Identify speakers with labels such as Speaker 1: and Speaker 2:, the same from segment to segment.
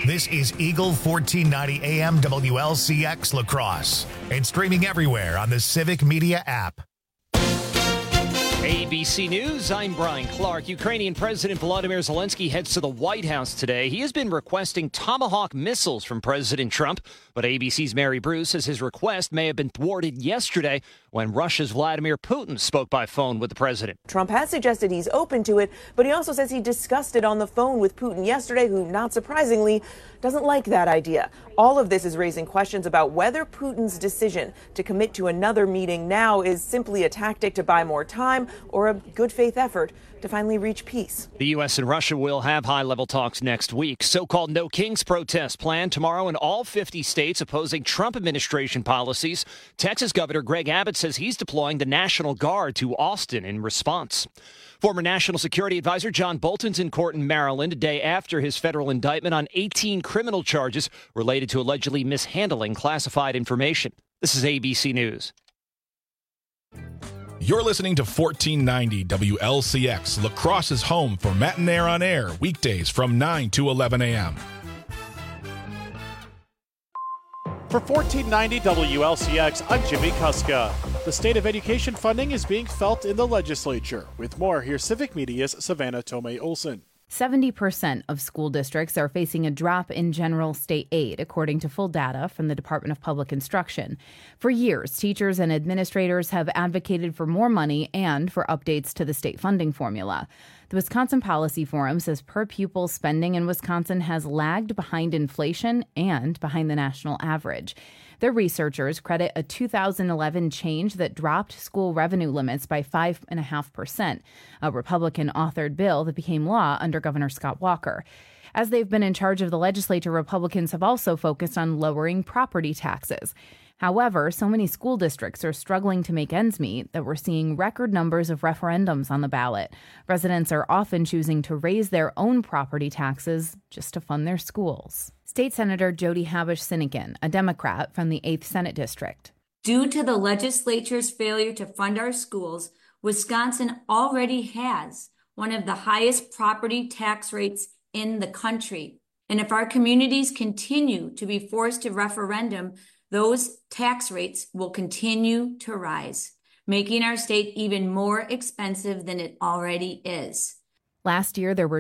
Speaker 1: This is Eagle 1490 AM WLCX La Crosse and streaming everywhere on the Civic Media app.
Speaker 2: ABC News, I'm Brian Clark. Ukrainian President Volodymyr Zelensky heads to the White House today. He has been requesting Tomahawk missiles from President Trump, but ABC's Mary Bruce says his request may have been thwarted yesterday when Russia's Vladimir Putin spoke by phone with the president.
Speaker 3: Trump has suggested he's open to it, but he also says he discussed it on the phone with Putin yesterday, who, not surprisingly, doesn't like that idea. All of this is raising questions about whether Putin's decision to commit to another meeting now is simply a tactic to buy more time or a good faith effort to finally reach peace.
Speaker 2: The U.S. and Russia will have high-level talks next week. So-called No Kings protests planned tomorrow in all 50 states opposing Trump administration policies. Texas Governor Greg Abbott says he's deploying the National Guard to Austin in response. Former National Security Advisor John Bolton's in court in Maryland a day after his federal indictment on 18 criminal charges related to allegedly mishandling classified information. This is ABC News.
Speaker 4: You're listening to 1490 WLCX, La Crosse's home for Matin Air on Air, weekdays from 9 to 11 a.m.
Speaker 5: For 1490 WLCX, I'm Jimmy Kuska. The state of education funding is being felt in the legislature. With more, here's Civic Media's Savannah Tomei-Olson.
Speaker 6: 70% of school districts are facing a drop in general state aid, according to full data from the Department of Public Instruction. For years, teachers and administrators have advocated for more money and for updates to the state funding formula. The Wisconsin Policy Forum says per-pupil spending in Wisconsin has lagged behind inflation and behind the national average. Their researchers credit a 2011 change that dropped school revenue limits by 5.5%, a Republican-authored bill that became law under Governor Scott Walker. As they've been in charge of the legislature, Republicans have also focused on lowering property taxes. However, so many school districts are struggling to make ends meet that we're seeing record numbers of referendums on the ballot. Residents are often choosing to raise their own property taxes just to fund their schools. State Senator Jody Habush-Sinekin, a Democrat from the 8th Senate District.
Speaker 7: Due to the legislature's failure to fund our schools, Wisconsin already has one of the highest property tax rates in the country. And if our communities continue to be forced to referendum, those tax rates will continue to rise, making our state even more expensive than it already is.
Speaker 6: Last year, there were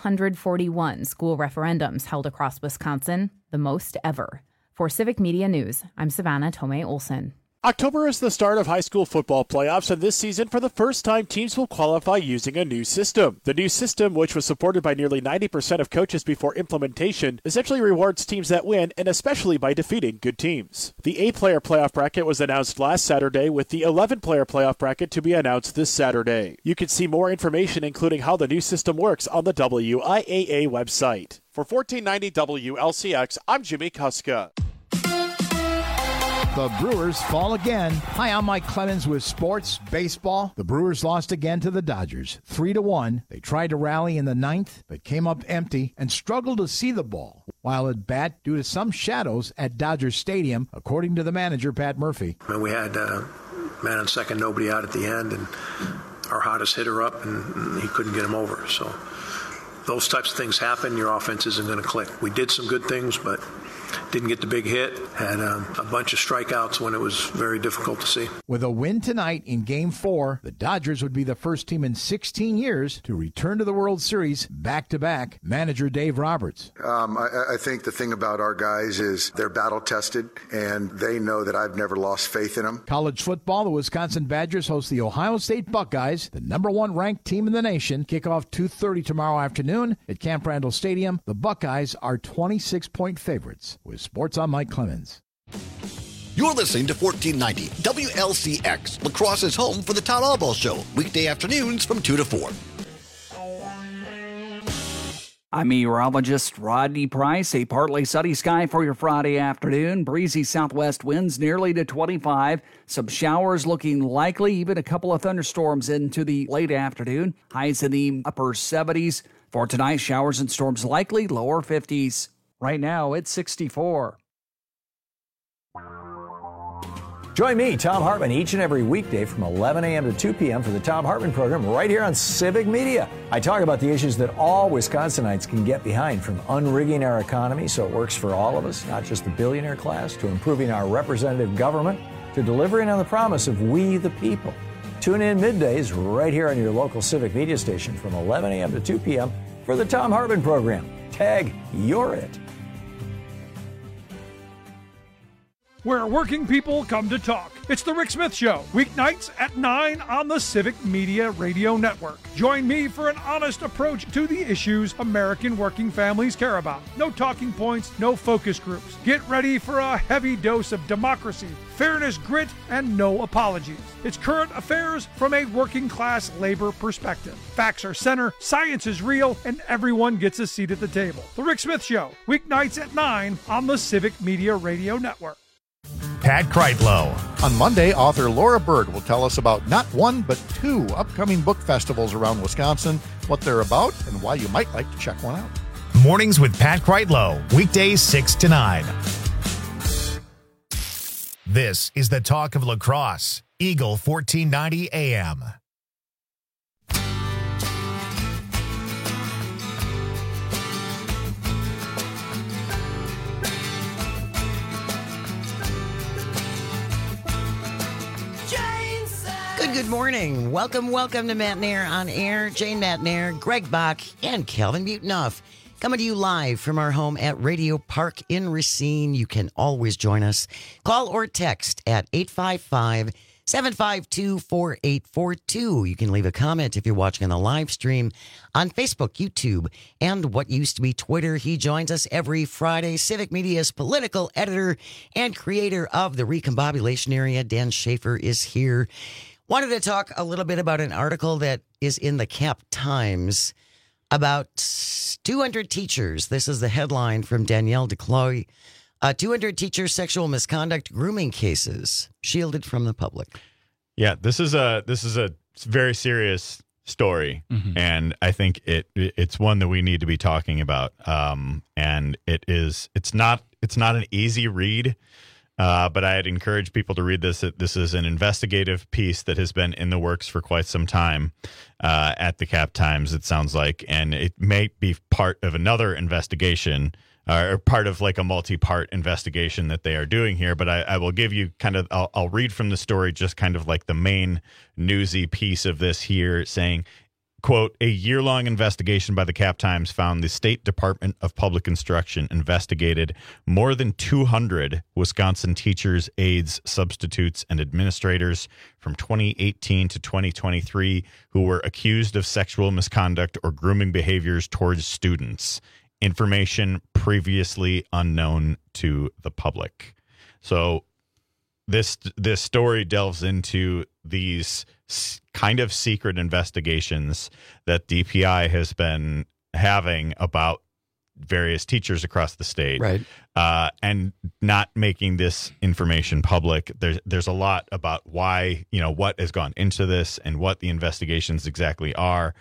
Speaker 6: 241 school referendums held across Wisconsin, the most ever. For Civic Media News, I'm Savannah Tomei-Olson.
Speaker 5: October is the start of high school football playoffs, and this season, for the first time, teams will qualify using a new system. The new system, which was supported by nearly 90% of coaches before implementation, essentially rewards teams that win, and especially by defeating good teams. The 8-player playoff bracket was announced last Saturday, with the 11-player playoff bracket to be announced this Saturday. You can see more information, including how the new system works, on the WIAA website. For 1490 WLCX, I'm Jimmy Kuska.
Speaker 8: The Brewers fall again. Hi, I'm Mike Clemens with Sports Baseball. The Brewers lost again to the Dodgers, 3-1. They tried to rally in the ninth, but came up empty and struggled to see the ball while at bat due to some shadows at Dodger Stadium, according to the manager, Pat Murphy.
Speaker 9: And we had man on second, nobody out at the end, and our hottest hitter up, and he couldn't get him over. So those types of things happen. Your offense isn't going to click. We did some good things, but didn't get the big hit, had a bunch of strikeouts when it was very difficult to see.
Speaker 8: With a win tonight in Game 4, the Dodgers would be the first team in 16 years to return to the World Series back-to-back. Manager Dave Roberts.
Speaker 10: I think the thing about our guys is they're battle-tested, and they know that I've never lost faith in them.
Speaker 8: College football, the Wisconsin Badgers host the Ohio State Buckeyes, the number 1 ranked team in the nation. Kickoff 2:30 tomorrow afternoon at Camp Randall Stadium. The Buckeyes are 26-point favorites. With sports, I'm Mike Clemens.
Speaker 11: You're listening to 1490 WLCX, La Crosse's home for the Todd Alball Show, weekday afternoons from 2 to 4.
Speaker 12: I'm meteorologist Rodney Price. A partly sunny sky for your Friday afternoon. Breezy southwest winds nearly to 25. Some showers looking likely, even a couple of thunderstorms into the late afternoon. Highs in the upper 70s. For tonight, showers and storms likely, lower 50s. Right now, it's 64.
Speaker 13: Join me, Thom Hartmann, each and every weekday from 11 a.m. to 2 p.m. for the Thom Hartmann program right here on Civic Media. I talk about the issues that all Wisconsinites can get behind, from unrigging our economy so it works for all of us, not just the billionaire class, to improving our representative government, to delivering on the promise of we the people. Tune in middays right here on your local Civic Media station from 11 a.m. to 2 p.m. for the Thom Hartmann program. Tag, you're it.
Speaker 14: Where working people come to talk. It's The Rick Smith Show, weeknights at 9 on the Civic Media Radio Network. Join me for an honest approach to the issues American working families care about. No talking points, no focus groups. Get ready for a heavy dose of democracy, fairness, grit, and no apologies. It's current affairs from a working class labor perspective. Facts are center, science is real, and everyone gets a seat at the table. The Rick Smith Show, weeknights at 9 on the Civic Media Radio Network.
Speaker 1: Pat Kreitlow.
Speaker 15: On Monday, author Laura Bird will tell us about not one, but 2 upcoming book festivals around Wisconsin, what they're about, and why you might like to check one out.
Speaker 1: Mornings with Pat Kreitlow, weekdays 6 to 9. This is the talk of La Crosse, Eagle 1490 AM.
Speaker 16: Good morning. Welcome to Matt Nair on Air. Jane Matt Nair, Greg Bach, and Calvin Butonoff. Coming to you live from our home at Radio Park in Racine. You can always join us. Call or text at 855-752-4842. You can leave a comment if you're watching on the live stream on Facebook, YouTube, and what used to be Twitter. He joins us every Friday. Civic Media's political editor and creator of the Recombobulation Area, Dan Schaefer, is here. Wanted to talk a little bit about an article that is in the Cap Times about 200 teachers. This is the headline from Danielle DeCloy. 200 teachers' sexual misconduct grooming cases shielded from the public.
Speaker 17: Yeah, this is a very serious story, and I think it's one that we need to be talking about. And it's not an easy read. But I'd encourage people to read this. This is an investigative piece that has been in the works for quite some time at the Cap Times, it sounds like. And it may be part of another investigation or part of like a multi-part investigation that they are doing here. But I will give you I'll read from the story just kind of like the main newsy piece of this here, saying, quote, a year-long investigation by the Cap Times found the State Department of Public Instruction investigated more than 200 Wisconsin teachers, aides, substitutes, and administrators from 2018 to 2023 who were accused of sexual misconduct or grooming behaviors towards students. Information previously unknown to the public. So this story delves into these kind of secret investigations that DPI has been having about various teachers across the state,
Speaker 16: right?
Speaker 17: And not making this information public. There's a lot about why, what has gone into this and what the investigations exactly are.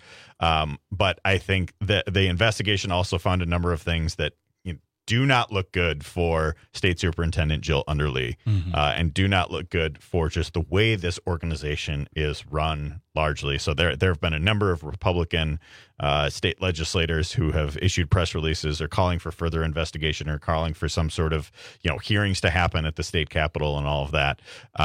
Speaker 17: But I think that the investigation also found a number of things that do not look good for State Superintendent Jill Underly, and do not look good for just the way this organization is run largely. So there have been a number of Republican state legislators who have issued press releases or calling for further investigation or calling for some sort of hearings to happen at the state capitol and all of that.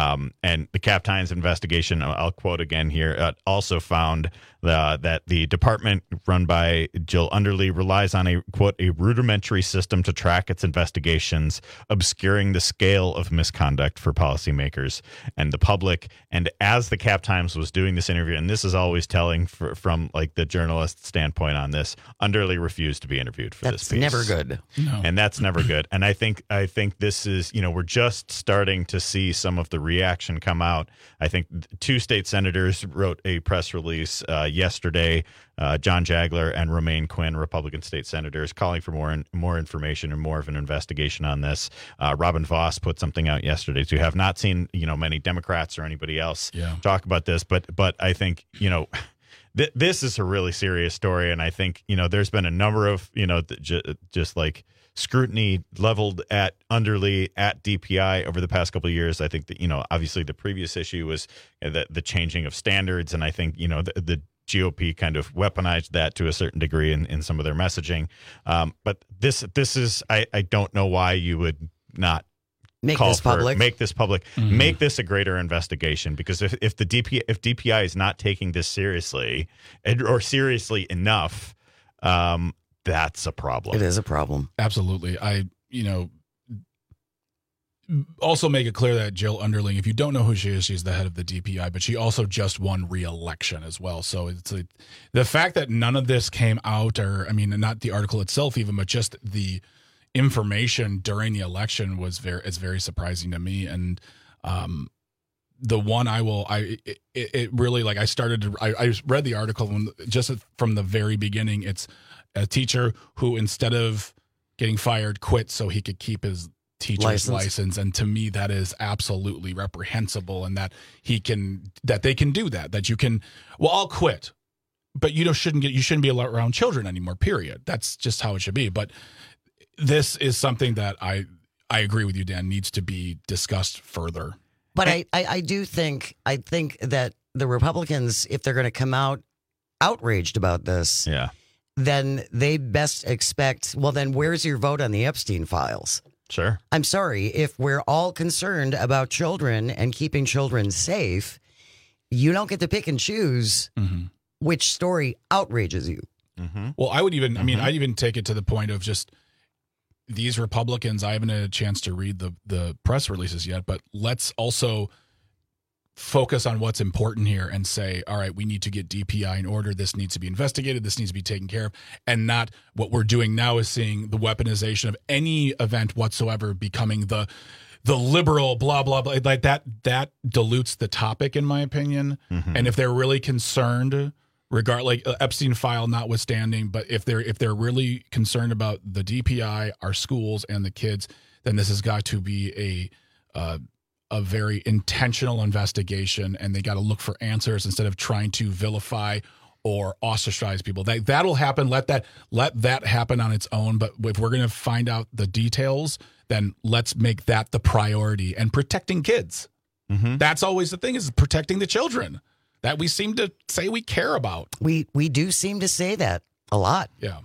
Speaker 17: And the Cap Times investigation, I'll quote again here, also found that the department run by Jill Underly relies on a, quote, a rudimentary system to track its investigations, obscuring the scale of misconduct for policymakers and the public. And as the Cap Times was doing this interview, and this is always telling from like the journalist standpoint on this, Underly refused to be interviewed for this piece.
Speaker 16: That's never good.
Speaker 17: No. And that's never good. And I think this is, we're just starting to see some of the reaction come out. I think 2 state senators wrote a press release yesterday, John Jagler and Romaine Quinn, Republican state senators, calling for more information and more of an investigation on this. Robin Voss put something out yesterday too. Have not seen many Democrats or anybody else talk about this, but I think this is a really serious story, and I think there's been a number of just like scrutiny leveled at Underly, at DPI over the past couple of years. I think that obviously the previous issue was the changing of standards, and I think the GOP kind of weaponized that to a certain degree in some of their messaging. But this is I don't know why you would not
Speaker 16: make this public.
Speaker 17: Mm-hmm. Make this a greater investigation, because if DPI is not taking this seriously or seriously enough, that's a problem.
Speaker 16: It is a problem.
Speaker 4: Absolutely. Also make it clear that Jill Underling, if you don't know who she is, she's the head of the DPI, but she also just won re-election as well. So it's the fact that none of this came out, not the article itself even, but just the information during the election is very surprising to me. And the one I really like, I read the article just from the very beginning. It's a teacher who, instead of getting fired, quit so he could keep his teacher's license. And to me, that is absolutely reprehensible, and that they can do that you can, I'll quit, but you shouldn't be around children anymore, period. That's just how it should be. But this is something that I agree with you, Dan, needs to be discussed further.
Speaker 16: But I think that the Republicans, if they're going to come out outraged about this, then they best expect, then where's your vote on the Epstein files?
Speaker 17: Sure.
Speaker 16: I'm sorry, if we're all concerned about children and keeping children safe, you don't get to pick and choose which story outrages you.
Speaker 17: Mm-hmm.
Speaker 4: Well, I would even, I'd even take it to the point of just these Republicans. I haven't had a chance to read the press releases yet, but let's also focus on what's important here and say, all right, we need to get DPI in order. This needs to be investigated. This needs to be taken care of. And not what we're doing now is seeing the weaponization of any event whatsoever becoming the liberal blah, blah, blah. Like that dilutes the topic, in my opinion. Mm-hmm. And if they're really concerned, like Epstein file notwithstanding, but if they're really concerned about the DPI, our schools, and the kids, then this has got to be a very intentional investigation, and they got to look for answers instead of trying to vilify or ostracize people. That'll happen. Let that happen on its own. But if we're going to find out the details, then let's make that the priority. And protecting kids. Mm-hmm. That's always the thing, is protecting the children that we seem to say we care about.
Speaker 16: We do seem to say that a lot.
Speaker 4: Yeah.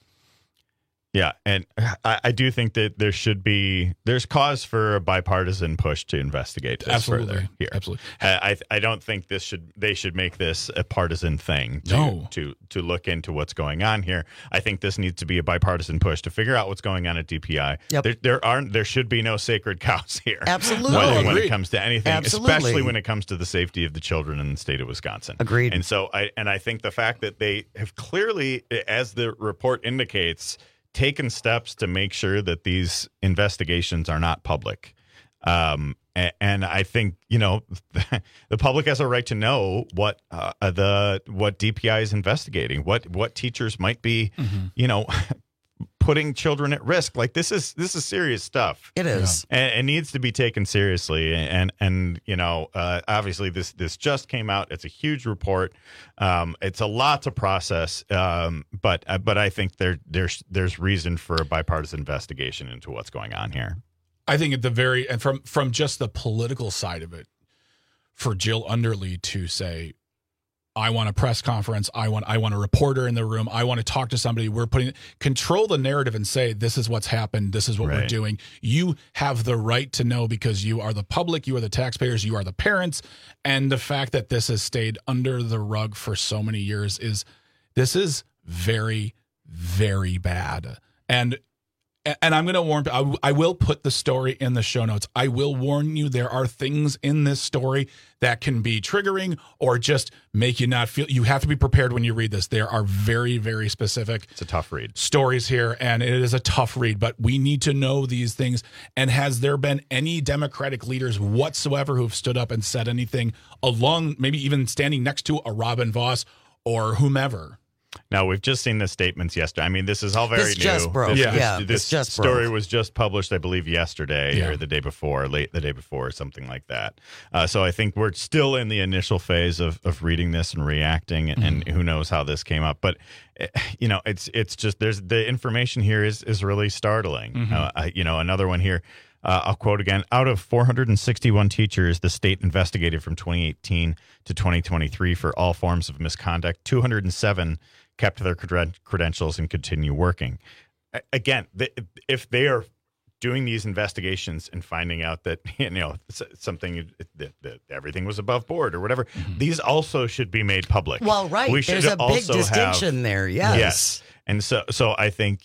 Speaker 17: Yeah, and I do think that there's cause for a bipartisan push to investigate this further here.
Speaker 4: Absolutely.
Speaker 17: I don't think they should make this a partisan thing to look into what's going on here. I think this needs to be a bipartisan push to figure out what's going on at DPI. Yep. There should be no sacred cows here.
Speaker 16: Absolutely.
Speaker 17: When it comes to anything, especially when it comes to the safety of the children in the state of Wisconsin.
Speaker 16: Agreed.
Speaker 17: And so I think the fact that they have clearly, as the report indicates, taken steps to make sure that these investigations are not public. And I think, the public has a right to know what DPI is investigating, what teachers might be, putting children at risk. Like this is serious stuff.
Speaker 16: It is.
Speaker 17: And it needs to be taken seriously. And obviously this just came out. It's a huge report. It's a lot to process. But I think there's reason for a bipartisan investigation into what's going on here.
Speaker 4: I think and from just the political side of it, for Jill Underly to say, I want a press conference. I want a reporter in the room. I want to talk to somebody. Control the narrative and say, this is what's happened. This is what we're doing. You have the right to know, because you are the public. You are the taxpayers. You are the parents. And the fact that this has stayed under the rug for so many years is very, very bad. And I'm going to warn, I will put the story in the show notes. I will warn you, there are things in this story that can be triggering or just make you not feel. You have to be prepared when you read this. There are very, very specific.
Speaker 17: It's a tough read.
Speaker 4: Stories here, and it is a tough read, but we need to know these things. And has there been any Democratic leaders whatsoever who've stood up and said anything along, maybe even standing next to a Robin Vos or whomever?
Speaker 17: Now, we've just seen the statements yesterday. I mean, this is all very
Speaker 16: This
Speaker 17: new.
Speaker 16: just broke.
Speaker 17: This
Speaker 16: just
Speaker 17: story
Speaker 16: broke.
Speaker 17: was just published, I believe, yesterday or the day before, late the day before, or something like that. So I think we're still in the initial phase of reading this and reacting, and who knows how this came up. But, it's just the information here is really startling. Another one here. I'll quote again. Out of 461 teachers, the state investigated from 2018 to 2023 for all forms of misconduct. 207 kept their credentials and continue working. Again, if they are doing these investigations and finding out that something that everything was above board or whatever, these also should be made public.
Speaker 16: Well, right.
Speaker 17: We
Speaker 16: There's
Speaker 17: should
Speaker 16: a big
Speaker 17: also
Speaker 16: distinction there. Yes.
Speaker 17: And so I think,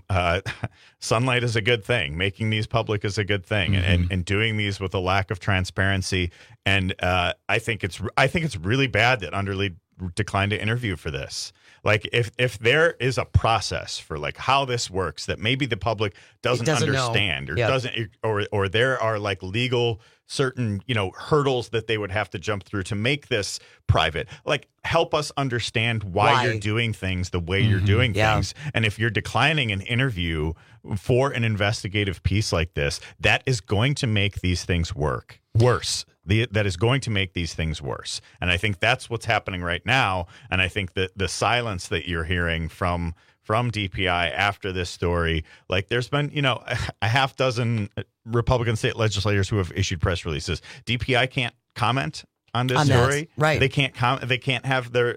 Speaker 17: sunlight is a good thing. Making these public is a good thing, and doing these with a lack of transparency. And I think it's really bad that Underly declined to interview for this. Like if there is a process for like how this works that maybe the public doesn't understand or doesn't, or there are like legal certain, hurdles that they would have to jump through to make this private, like help us understand why you're doing things the way you're doing things. And if you're declining an interview for an investigative piece like this, that is going to make these things worse. That is going to make these things worse. And I think that's what's happening right now. And I think that the silence that you're hearing from DPI after this story, like there's been, a half dozen Republican state legislators who have issued press releases. DPI can't comment on this story.
Speaker 16: Right.
Speaker 17: They can't they can't have their,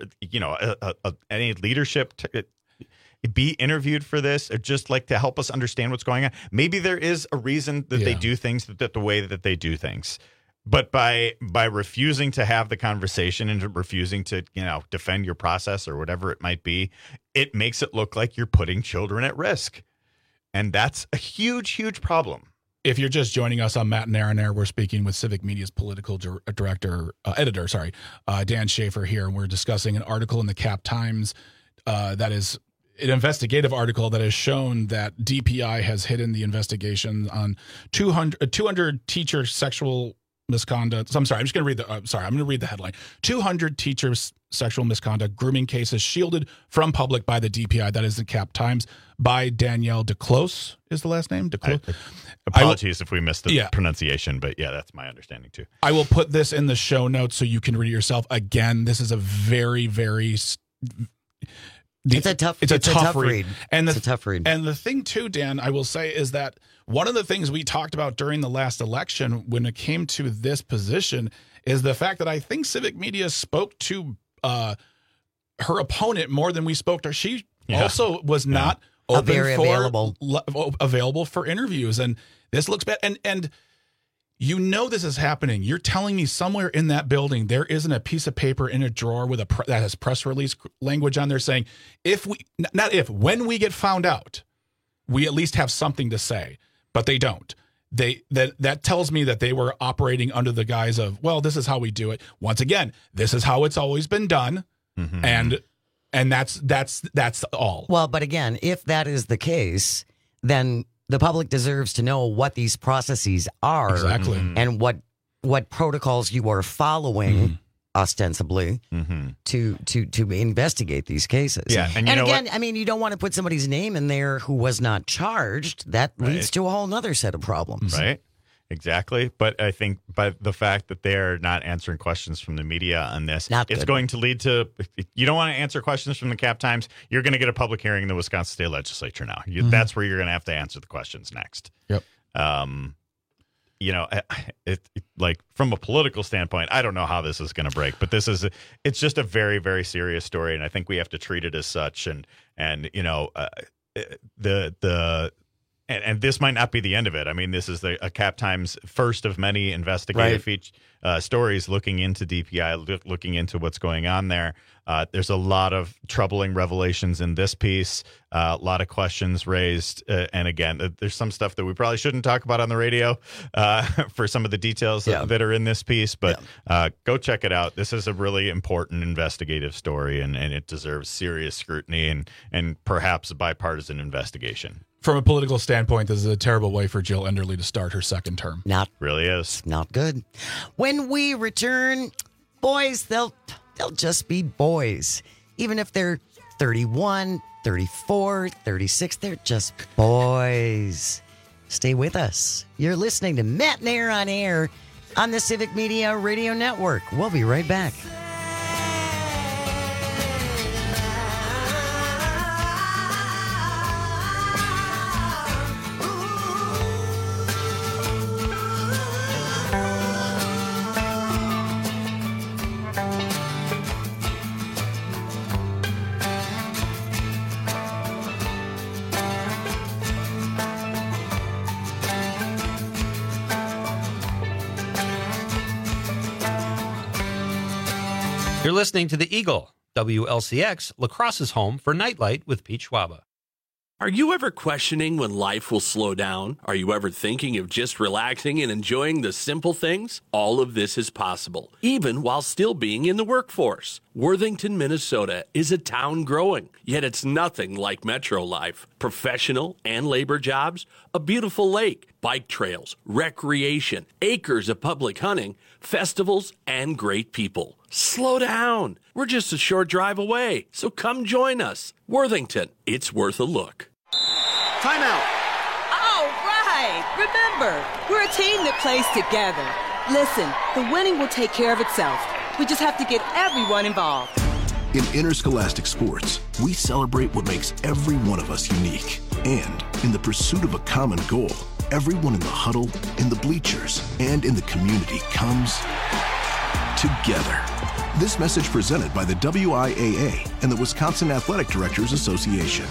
Speaker 17: any leadership be interviewed for this, or just like to help us understand what's going on. Maybe there is a reason that they do things that the way that they do things. But by refusing to have the conversation and refusing to, defend your process or whatever it might be, it makes it look like you're putting children at risk. And that's a huge, huge problem.
Speaker 4: If you're just joining us on Matt and Aaron Air, we're speaking with Civic Media's political editor, Dan Schaefer here, and we're discussing an article in the Cap Times that is an investigative article that has shown that DPI has hidden the investigation on 200 teacher sexual misconduct. So I'm sorry. I'm just going to read I'm going to read the headline. 200 teachers sexual misconduct grooming cases shielded from public by the DPI. That is the Cap Times by Danielle DeClose is the last name. DeClose.
Speaker 17: Apologies if we missed the pronunciation, but that's my understanding too.
Speaker 4: I will put this in the show notes so you can read it yourself. Again, this is a very, very
Speaker 16: it's a tough read.
Speaker 4: And
Speaker 16: it's a tough read.
Speaker 4: And the thing too, Dan, I will say is that one of the things we talked about during the last election when it came to this position is the fact that I think Civic Media spoke to her opponent more than we spoke to her. She also was not available for interviews, and this looks bad. And this is happening. You're telling me somewhere in that building there isn't a piece of paper in a drawer with that has press release language on there saying when we get found out, we at least have something to say. But they don't. That tells me that they were operating under the guise of, well, this is how we do it. Once again, this is how it's always been done, and that's all.
Speaker 16: Well, but again, if that is the case, then the public deserves to know what these processes are
Speaker 4: exactly,
Speaker 16: and what protocols you are following. Ostensibly, to investigate these cases.
Speaker 17: Yeah,
Speaker 16: and again, I mean, you don't want to put somebody's name in there who was not charged. That leads to a whole other set of problems.
Speaker 17: Right, exactly. But I think by the fact that they're not answering questions from the media on this, it's going to lead to, you don't want to answer questions from the Cap Times, you're going to get a public hearing in the Wisconsin State Legislature now. That's where you're going to have to answer the questions next.
Speaker 4: Yep.
Speaker 17: Like from a political standpoint, I don't know how this is going to break, but it's just a very, very serious story. And I think we have to treat it as such. And this might not be the end of it. I mean, this is a Cap Times first of many investigative stories looking into DPI, looking into what's going on there. There's a lot of troubling revelations in this piece, a lot of questions raised. And again, there's some stuff that we probably shouldn't talk about on the radio for some of the details that are in this piece. But go check it out. This is a really important investigative story, and it deserves serious scrutiny and perhaps a bipartisan investigation.
Speaker 4: From a political standpoint, this is a terrible way for Jill Enderle to start her second term.
Speaker 17: Really is.
Speaker 16: Not good. When we return, boys, they'll just be boys. Even if they're 31, 34, 36. They're just boys. Stay with us. You're listening to Matt Nair on Air on the Civic Media Radio Network. We'll be right back.
Speaker 18: You're listening to The Eagle, WLCX, La Crosse's home for Nightlight with Pete Schwaba.
Speaker 19: Are you ever questioning when life will slow down? Are you ever thinking of just relaxing and enjoying the simple things? All of this is possible, even while still being in the workforce. Worthington, Minnesota is a town growing, yet it's nothing like metro life. Professional and labor jobs, a beautiful lake, bike trails, recreation, acres of public hunting, festivals, and great people. Slow down. We're just a short drive away, so come join us. Worthington, it's worth a look.
Speaker 20: Timeout. All right. Remember, we're a team that plays together. Listen, the winning will take care of itself. We just have to get everyone involved.
Speaker 21: In interscholastic sports, we celebrate what makes every one of us unique. And in the pursuit of a common goal, everyone in the huddle, in the bleachers, and in the community comes together. This message presented by the WIAA and the Wisconsin Athletic Directors Association.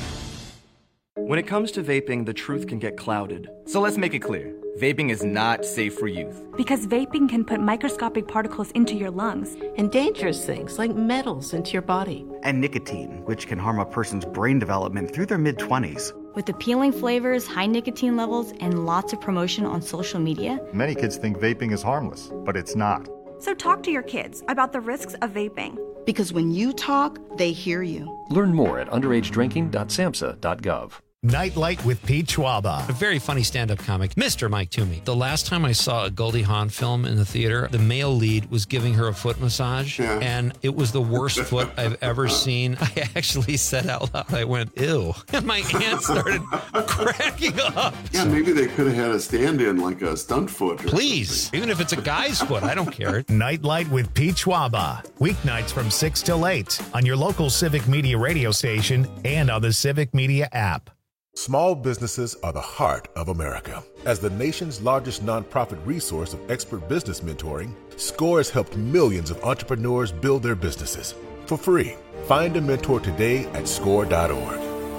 Speaker 22: When it comes to vaping, the truth can get clouded. So let's make it clear. Vaping is not safe for youth.
Speaker 23: Because vaping can put microscopic particles into your lungs.
Speaker 24: And dangerous things like metals into your body.
Speaker 22: And nicotine, which can harm a person's brain development through their mid-20s.
Speaker 23: With appealing flavors, high nicotine levels, and lots of promotion on social media.
Speaker 15: Many kids think vaping is harmless, but it's not.
Speaker 23: So talk to your kids about the risks of vaping.
Speaker 24: Because when you talk, they hear you.
Speaker 25: Learn more at underagedrinking.samhsa.gov.
Speaker 1: Nightlight with Pete Schwaba.
Speaker 18: A very funny stand-up comic, Mr. Mike Toomey. The last time I saw a Goldie Hawn film in the theater, the male lead was giving her a foot massage, and it was the worst foot I've ever seen. I actually said out loud, I went, ew. And my aunt started cracking up.
Speaker 26: Yeah, maybe they could have had a stand-in, like a stunt foot.
Speaker 18: Please, even if it's a guy's foot, I don't care.
Speaker 1: Nightlight with Pete Schwaba. Weeknights from 6 till 8 on your local Civic Media radio station and on the Civic Media app.
Speaker 27: Small businesses are the heart of America. As the nation's largest nonprofit resource of expert business mentoring, SCORE has helped millions of entrepreneurs build their businesses for free. Find a mentor today at score.org.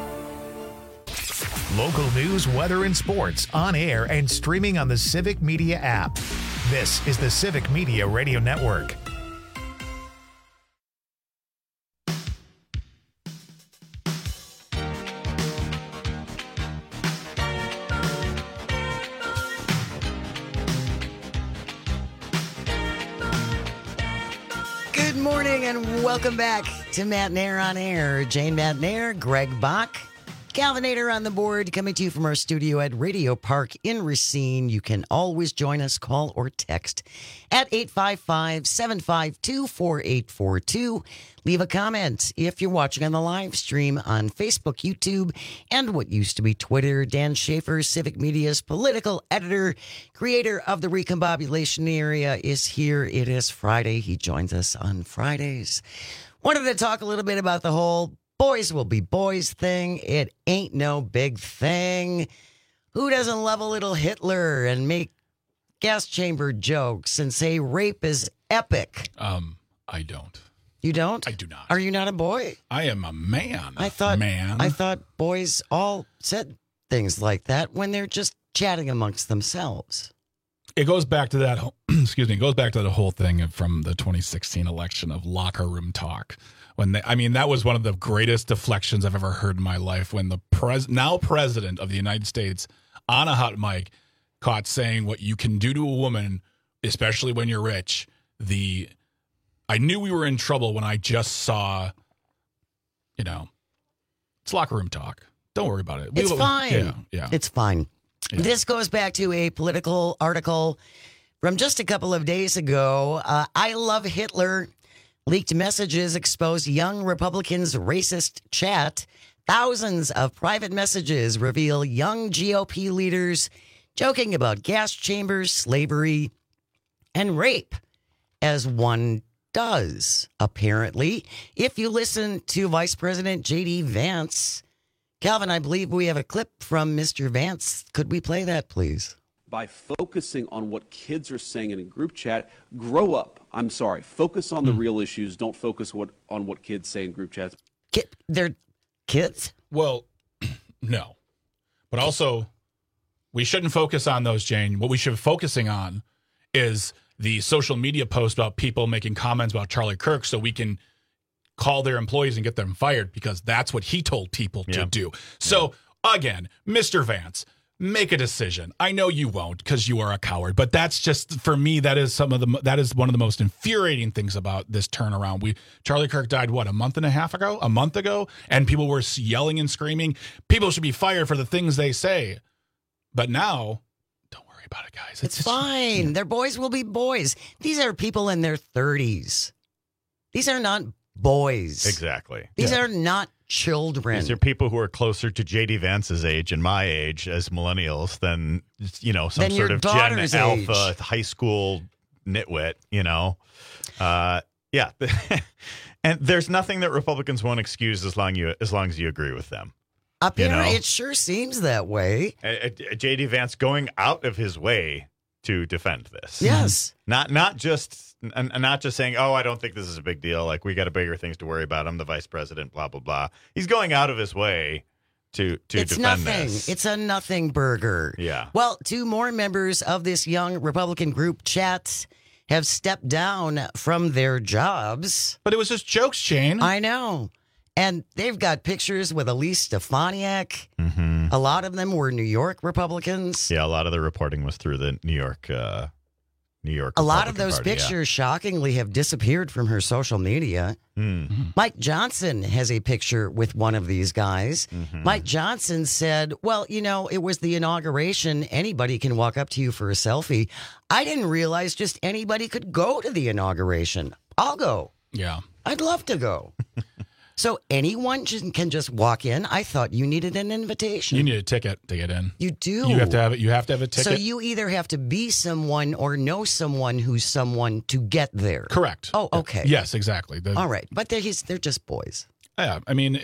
Speaker 1: Local news, weather, and sports on air and streaming on the Civic Media app. This is the Civic Media Radio Network.
Speaker 16: Good morning and welcome back to Matt Nair on Air. Jane Matt Nair, Greg Bach, Calvinator on the board, coming to you from our studio at Radio Park in Racine. You can always join us, call or text at 855-752-4842. Leave a comment if you're watching on the live stream on Facebook, YouTube, and what used to be Twitter. Dan Schaefer, Civic Media's political editor, creator of the Recombobulation Area, is here. It is Friday. He joins us on Fridays. Wanted to talk a little bit about the whole boys will be boys thing. It ain't no big thing. Who doesn't love a little Hitler and make gas chamber jokes and say rape is epic?
Speaker 4: I don't.
Speaker 16: You don't?
Speaker 4: I do not.
Speaker 16: Are you not a boy?
Speaker 4: I am a man.
Speaker 16: I thought boys all said things like that when they're just chatting amongst themselves.
Speaker 4: It goes back to that. Excuse me. It goes back to the whole thing from the 2016 election of locker room talk. That was one of the greatest deflections I've ever heard in my life. When the now president of the United States on a hot mic caught saying what you can do to a woman, especially when you're rich. I knew we were in trouble when I just saw, it's locker room talk. Don't worry about it.
Speaker 16: It's fine.
Speaker 4: Yeah.
Speaker 16: It's fine.
Speaker 4: Yeah.
Speaker 16: This goes back to a political article from just a couple of days ago. I love Hitler. Leaked messages expose young Republicans' racist chat. Thousands of private messages reveal young GOP leaders joking about gas chambers, slavery, and rape, as one does, apparently. If you listen to Vice President J.D. Vance, Calvin, I believe we have a clip from Mr. Vance. Could we play that, please?
Speaker 2: By focusing on what kids are saying in a group chat, grow up. I'm sorry. Focus on the real issues. Don't focus on what kids say in group chats.
Speaker 16: They're kids?
Speaker 4: Well, no. But also, we shouldn't focus on those, Jane. What we should be focusing on is the social media post about people making comments about Charlie Kirk so we can call their employees and get them fired, because that's what he told people to do. So, again, Mr. Vance, make a decision. I know you won't because you are a coward, but that's just, for me, that is one of the most infuriating things about this turnaround. Charlie Kirk died, what, a month ago? And people were yelling and screaming. People should be fired for the things they say. But now, don't worry about it, guys.
Speaker 16: It's fine. Their boys will be boys. These are people in their 30s. These are not boys.
Speaker 17: Exactly.
Speaker 16: These are not children.
Speaker 17: These are people who are closer to J.D. Vance's age and my age as millennials than, some sort of Gen Alpha high school nitwit, Yeah. And there's nothing that Republicans won't excuse as long as you agree with them.
Speaker 16: Apparently, it sure seems that way.
Speaker 17: J.D. Vance going out of his way to defend this.
Speaker 16: Yes.
Speaker 17: Not just saying, oh, I don't think this is a big deal. Like, we got bigger things to worry about. I'm the vice president, blah, blah, blah. He's going out of his way to defend
Speaker 16: nothing.
Speaker 17: this.
Speaker 16: It's a nothing burger.
Speaker 17: Yeah.
Speaker 16: Well, 2 more members of this young Republican group chat have stepped down from their jobs.
Speaker 4: But it was just jokes, Jane.
Speaker 16: I know. And they've got pictures with Elise Stefanik.
Speaker 17: Mm-hmm.
Speaker 16: A lot of them were New York Republicans.
Speaker 17: Yeah, a lot of the reporting was through the New York. A
Speaker 16: lot of those pictures, shockingly, have disappeared from her social media.
Speaker 17: Mm-hmm.
Speaker 16: Mike Johnson has a picture with one of these guys.
Speaker 17: Mm-hmm.
Speaker 16: Mike Johnson said, well, it was the inauguration. Anybody can walk up to you for a selfie. I didn't realize just anybody could go to the inauguration. I'll go.
Speaker 4: Yeah.
Speaker 16: I'd love to go. So anyone can just walk in? I thought you needed an invitation.
Speaker 4: You need a ticket to get in.
Speaker 16: You do.
Speaker 4: You have to have it. You have to have a ticket.
Speaker 16: So you either have to be someone or know someone who's someone to get there.
Speaker 4: Correct.
Speaker 16: Oh, okay.
Speaker 4: Yes, exactly.
Speaker 16: All right. But they're just boys.
Speaker 4: Yeah. I mean,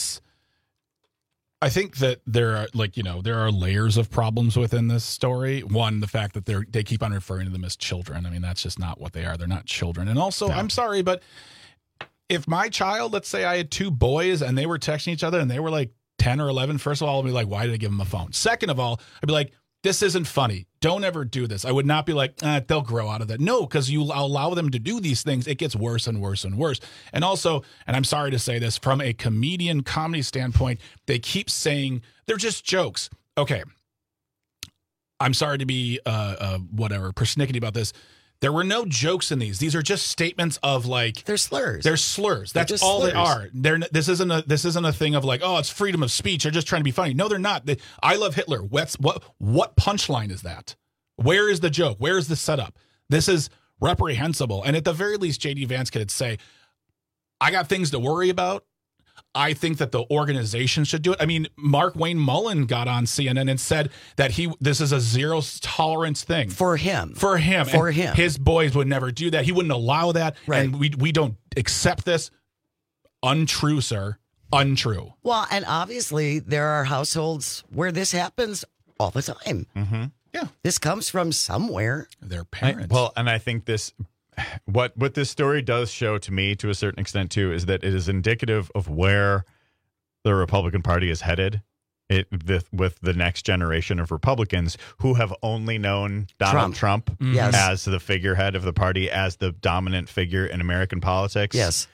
Speaker 4: I think that there are layers of problems within this story. One, the fact that they keep on referring to them as children. I mean, that's just not what they are. They're not children. And also, I'm sorry, but if my child, let's say I had 2 boys and they were texting each other and they were like 10 or 11, first of all, I'd be like, why did I give them a phone? Second of all, I'd be like, this isn't funny. Don't ever do this. I would not be like, they'll grow out of that. No, because you allow them to do these things, it gets worse and worse and worse. And also, and I'm sorry to say this, from a comedy standpoint, they keep saying they're just jokes. Okay. I'm sorry to be persnickety about this. There were no jokes in these. These are just statements of
Speaker 16: they're slurs.
Speaker 4: They're slurs. That's all they are. This isn't a thing of like, oh, it's freedom of speech. They're just trying to be funny. No, they're not. I love Hitler. What punchline is that? Where is the joke? Where is the setup? This is reprehensible. And at the very least, J.D. Vance could say, I got things to worry about. I think that the organization should do it. I mean, Mark Wayne Mullen got on CNN and said that this is a zero tolerance thing.
Speaker 16: For him.
Speaker 4: His boys would never do that. He wouldn't allow that.
Speaker 16: Right.
Speaker 4: And we don't accept this. Untrue, sir. Untrue.
Speaker 16: Well, and obviously there are households where this happens all the time.
Speaker 17: Mm-hmm.
Speaker 4: Yeah.
Speaker 16: This comes from somewhere.
Speaker 4: Their parents.
Speaker 17: And I think what this story does show to me, to a certain extent, too, is that it is indicative of where the Republican Party is headed with the next generation of Republicans who have only known Donald Trump
Speaker 16: Yes.
Speaker 17: as the figurehead of the party, as the dominant figure in American politics.
Speaker 16: Yes.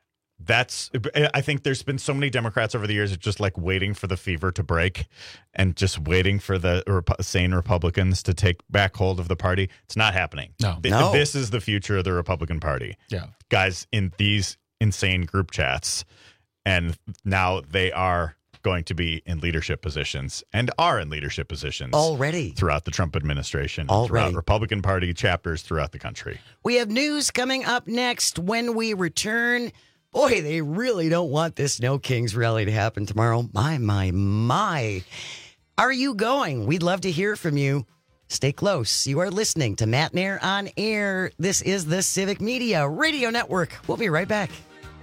Speaker 17: I think there's been so many Democrats over the years just like waiting for the fever to break and just waiting for the sane Republicans to take back hold of the party. It's not happening.
Speaker 4: No.
Speaker 17: This is the future of the Republican Party.
Speaker 4: Yeah.
Speaker 17: Guys in these insane group chats. And now they are going to be in leadership positions and are in leadership positions
Speaker 16: already
Speaker 17: throughout the Trump administration,
Speaker 16: already.
Speaker 17: Throughout Republican Party chapters throughout the country. We
Speaker 16: have news coming up next when we return. Boy, they really don't want this Snow Kings rally to happen tomorrow. My. Are you going? We'd love to hear from you. Stay close. You are listening to Matt Nair on Air. This is the Civic Media Radio Network. We'll be right back.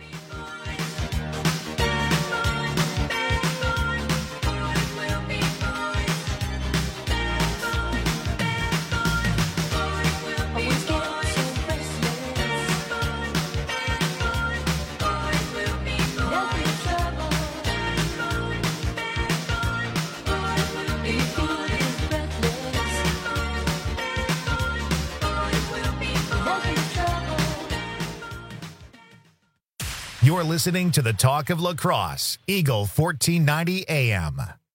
Speaker 1: You're listening to the Talk of La Crosse, Eagle 1490 AM.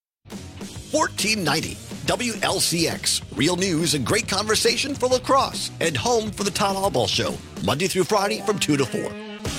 Speaker 11: 1490 WLCX. Real news and great conversation for La Crosse and home for the Todd Allball Show. Monday through Friday from 2 to 4.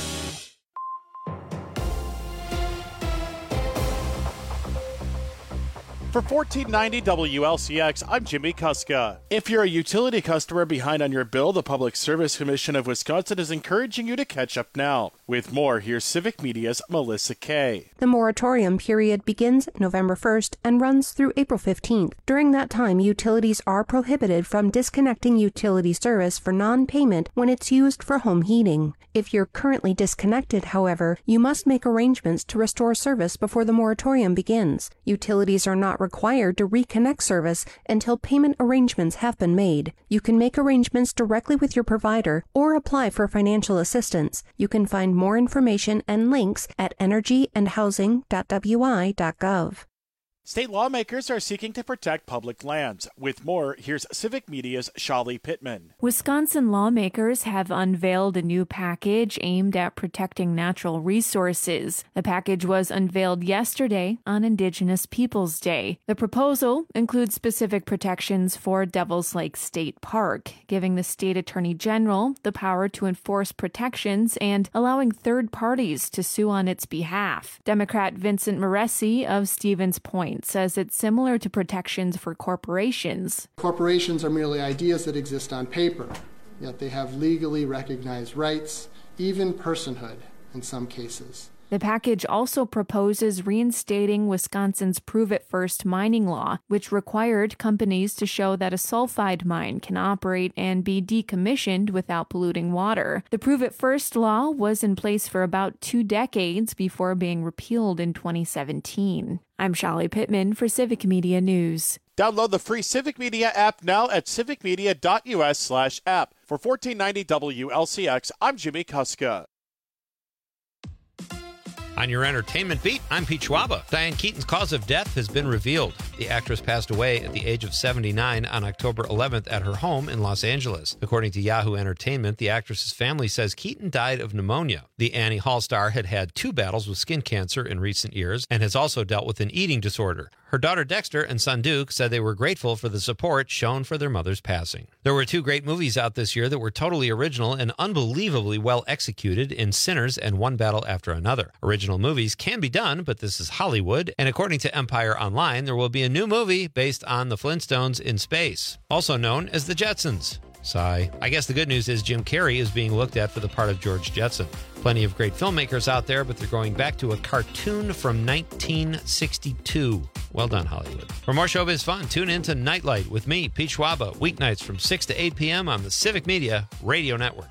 Speaker 3: For 1490 WLCX, I'm Jimmy Kuska. If you're a utility customer behind on your bill, the Public Service Commission of Wisconsin is encouraging you to catch up now. With more, here's Civic Media's Melissa Kay.
Speaker 5: The moratorium period begins November 1st and runs through April 15th. During that time, utilities are prohibited from disconnecting utility service for non-payment when it's used for home heating. If you're currently disconnected, however, you must make arrangements to restore service before the moratorium begins. Utilities are not required to reconnect service until payment arrangements have been made. You can make arrangements directly with your provider or apply for financial assistance. You can find more information and links at energyandhousing.wi.gov.
Speaker 3: State lawmakers are seeking to protect public lands. With more, here's Civic Media's Shali Pittman.
Speaker 6: Wisconsin lawmakers have unveiled a new package aimed at protecting natural resources. The package was unveiled yesterday on Indigenous Peoples Day. The proposal includes specific protections for Devil's Lake State Park, giving the state attorney general the power to enforce protections and allowing third parties to sue on its behalf. Democrat Vincent Moresi of Stevens Point says it's similar to protections for corporations.
Speaker 7: Corporations are merely ideas that exist on paper, yet they have legally recognized rights, even personhood in some cases.
Speaker 6: The package also proposes reinstating Wisconsin's Prove It First mining law, which required companies to show that a sulfide mine can operate and be decommissioned without polluting water. The Prove It First law was in place for about 2 decades before being repealed in 2017. I'm Shali Pittman for Civic Media News.
Speaker 3: Download the free Civic Media app now at civicmedia.us/app. For 1490 WLCX, I'm Jimmy Kuska.
Speaker 18: On your entertainment beat, I'm Pete Schwaba. Diane Keaton's cause of death has been revealed. The actress passed away at the age of 79 on October 11th at her home in Los Angeles. According to Yahoo Entertainment, the actress's family says Keaton died of pneumonia. The Annie Hall star had had 2 battles with skin cancer in recent years and has also dealt with an eating disorder. Her daughter Dexter and son Duke said they were grateful for the support shown for their mother's passing. There were 2 great movies out this year that were totally original and unbelievably well executed in Sinners and One Battle After Another. Original movies can be done, but this is Hollywood, and according to Empire Online, there will be a new movie based on the Flintstones in space, also known as the Jetsons. Sigh. I guess the good news is Jim Carrey is being looked at for the part of George Jetson. Plenty of great filmmakers out there, but they're going back to a cartoon from 1962. Well done, Hollywood. For more showbiz fun, tune in to Nightlight with me, Pete Schwaba, weeknights from 6 to 8 p.m. on the Civic Media Radio Network.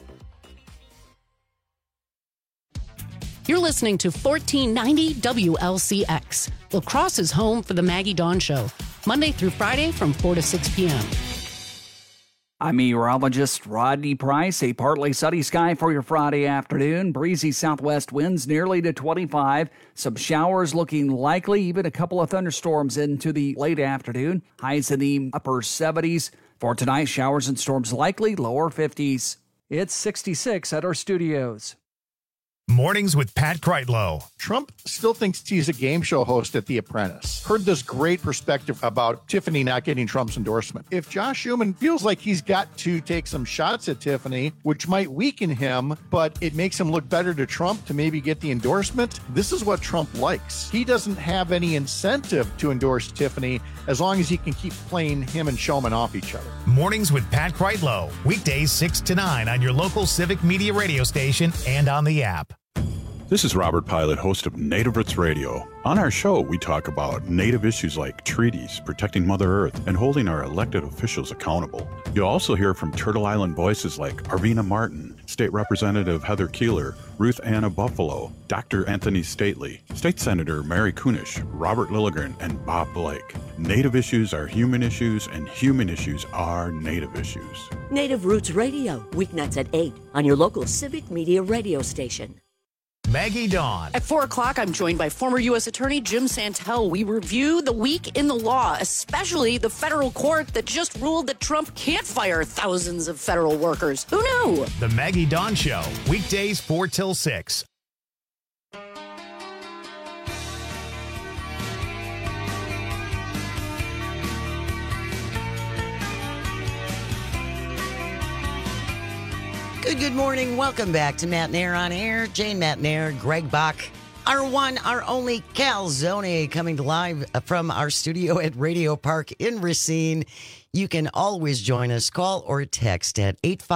Speaker 8: You're listening to 1490 WLCX. La Crosse is home for the Maggie Dawn Show, Monday through Friday from 4 to 6 p.m.
Speaker 12: I'm meteorologist Rodney Price. A partly sunny sky for your Friday afternoon. Breezy southwest winds nearly to 25. Some showers looking likely, even a couple of thunderstorms into the late afternoon. Highs in the upper 70s. For tonight, showers and storms likely, lower 50s. It's 66 at our studios.
Speaker 1: Mornings with Pat Kreitlow.
Speaker 15: Trump still thinks he's a game show host at The Apprentice. Heard this great perspective about Tiffany not getting Trump's endorsement. If Josh Schumann feels like he's got to take some shots at Tiffany, which might weaken him, but it makes him look better to Trump to maybe get the endorsement, this is what Trump likes. He doesn't have any incentive to endorse Tiffany as long as he can keep playing him and Schumann off each other.
Speaker 1: Mornings with Pat Kreitlow. Weekdays 6 to 9 on your local Civic Media radio station and on the app.
Speaker 9: This is Robert Pilot, host of Native Roots Radio. On our show, we talk about Native issues like treaties, protecting Mother Earth, and holding our elected officials accountable. You'll also hear from Turtle Island voices like Arvina Martin, State Representative Heather Keeler, Ruth Anna Buffalo, Dr. Anthony Stately, State Senator Mary Kunish, Robert Lilligren, and Bob Blake. Native issues are human issues, and human issues are Native issues.
Speaker 10: Native Roots Radio, weeknights at 8 on your local Civic Media radio station.
Speaker 1: Maggie Dawn.
Speaker 8: At 4 o'clock, I'm joined by former U.S. Attorney Jim Santel. We review the week in the law, especially the federal court that just ruled that Trump can't fire thousands of federal workers. Who knew?
Speaker 1: The Maggie Dawn Show, weekdays 4 till 6.
Speaker 16: Good morning. Welcome back to Matt Nair on Air. Jane Matt Nair, Greg Bach, our one, our only Calzone, coming live from our studio at Radio Park in Racine. You can always join us. Call or text at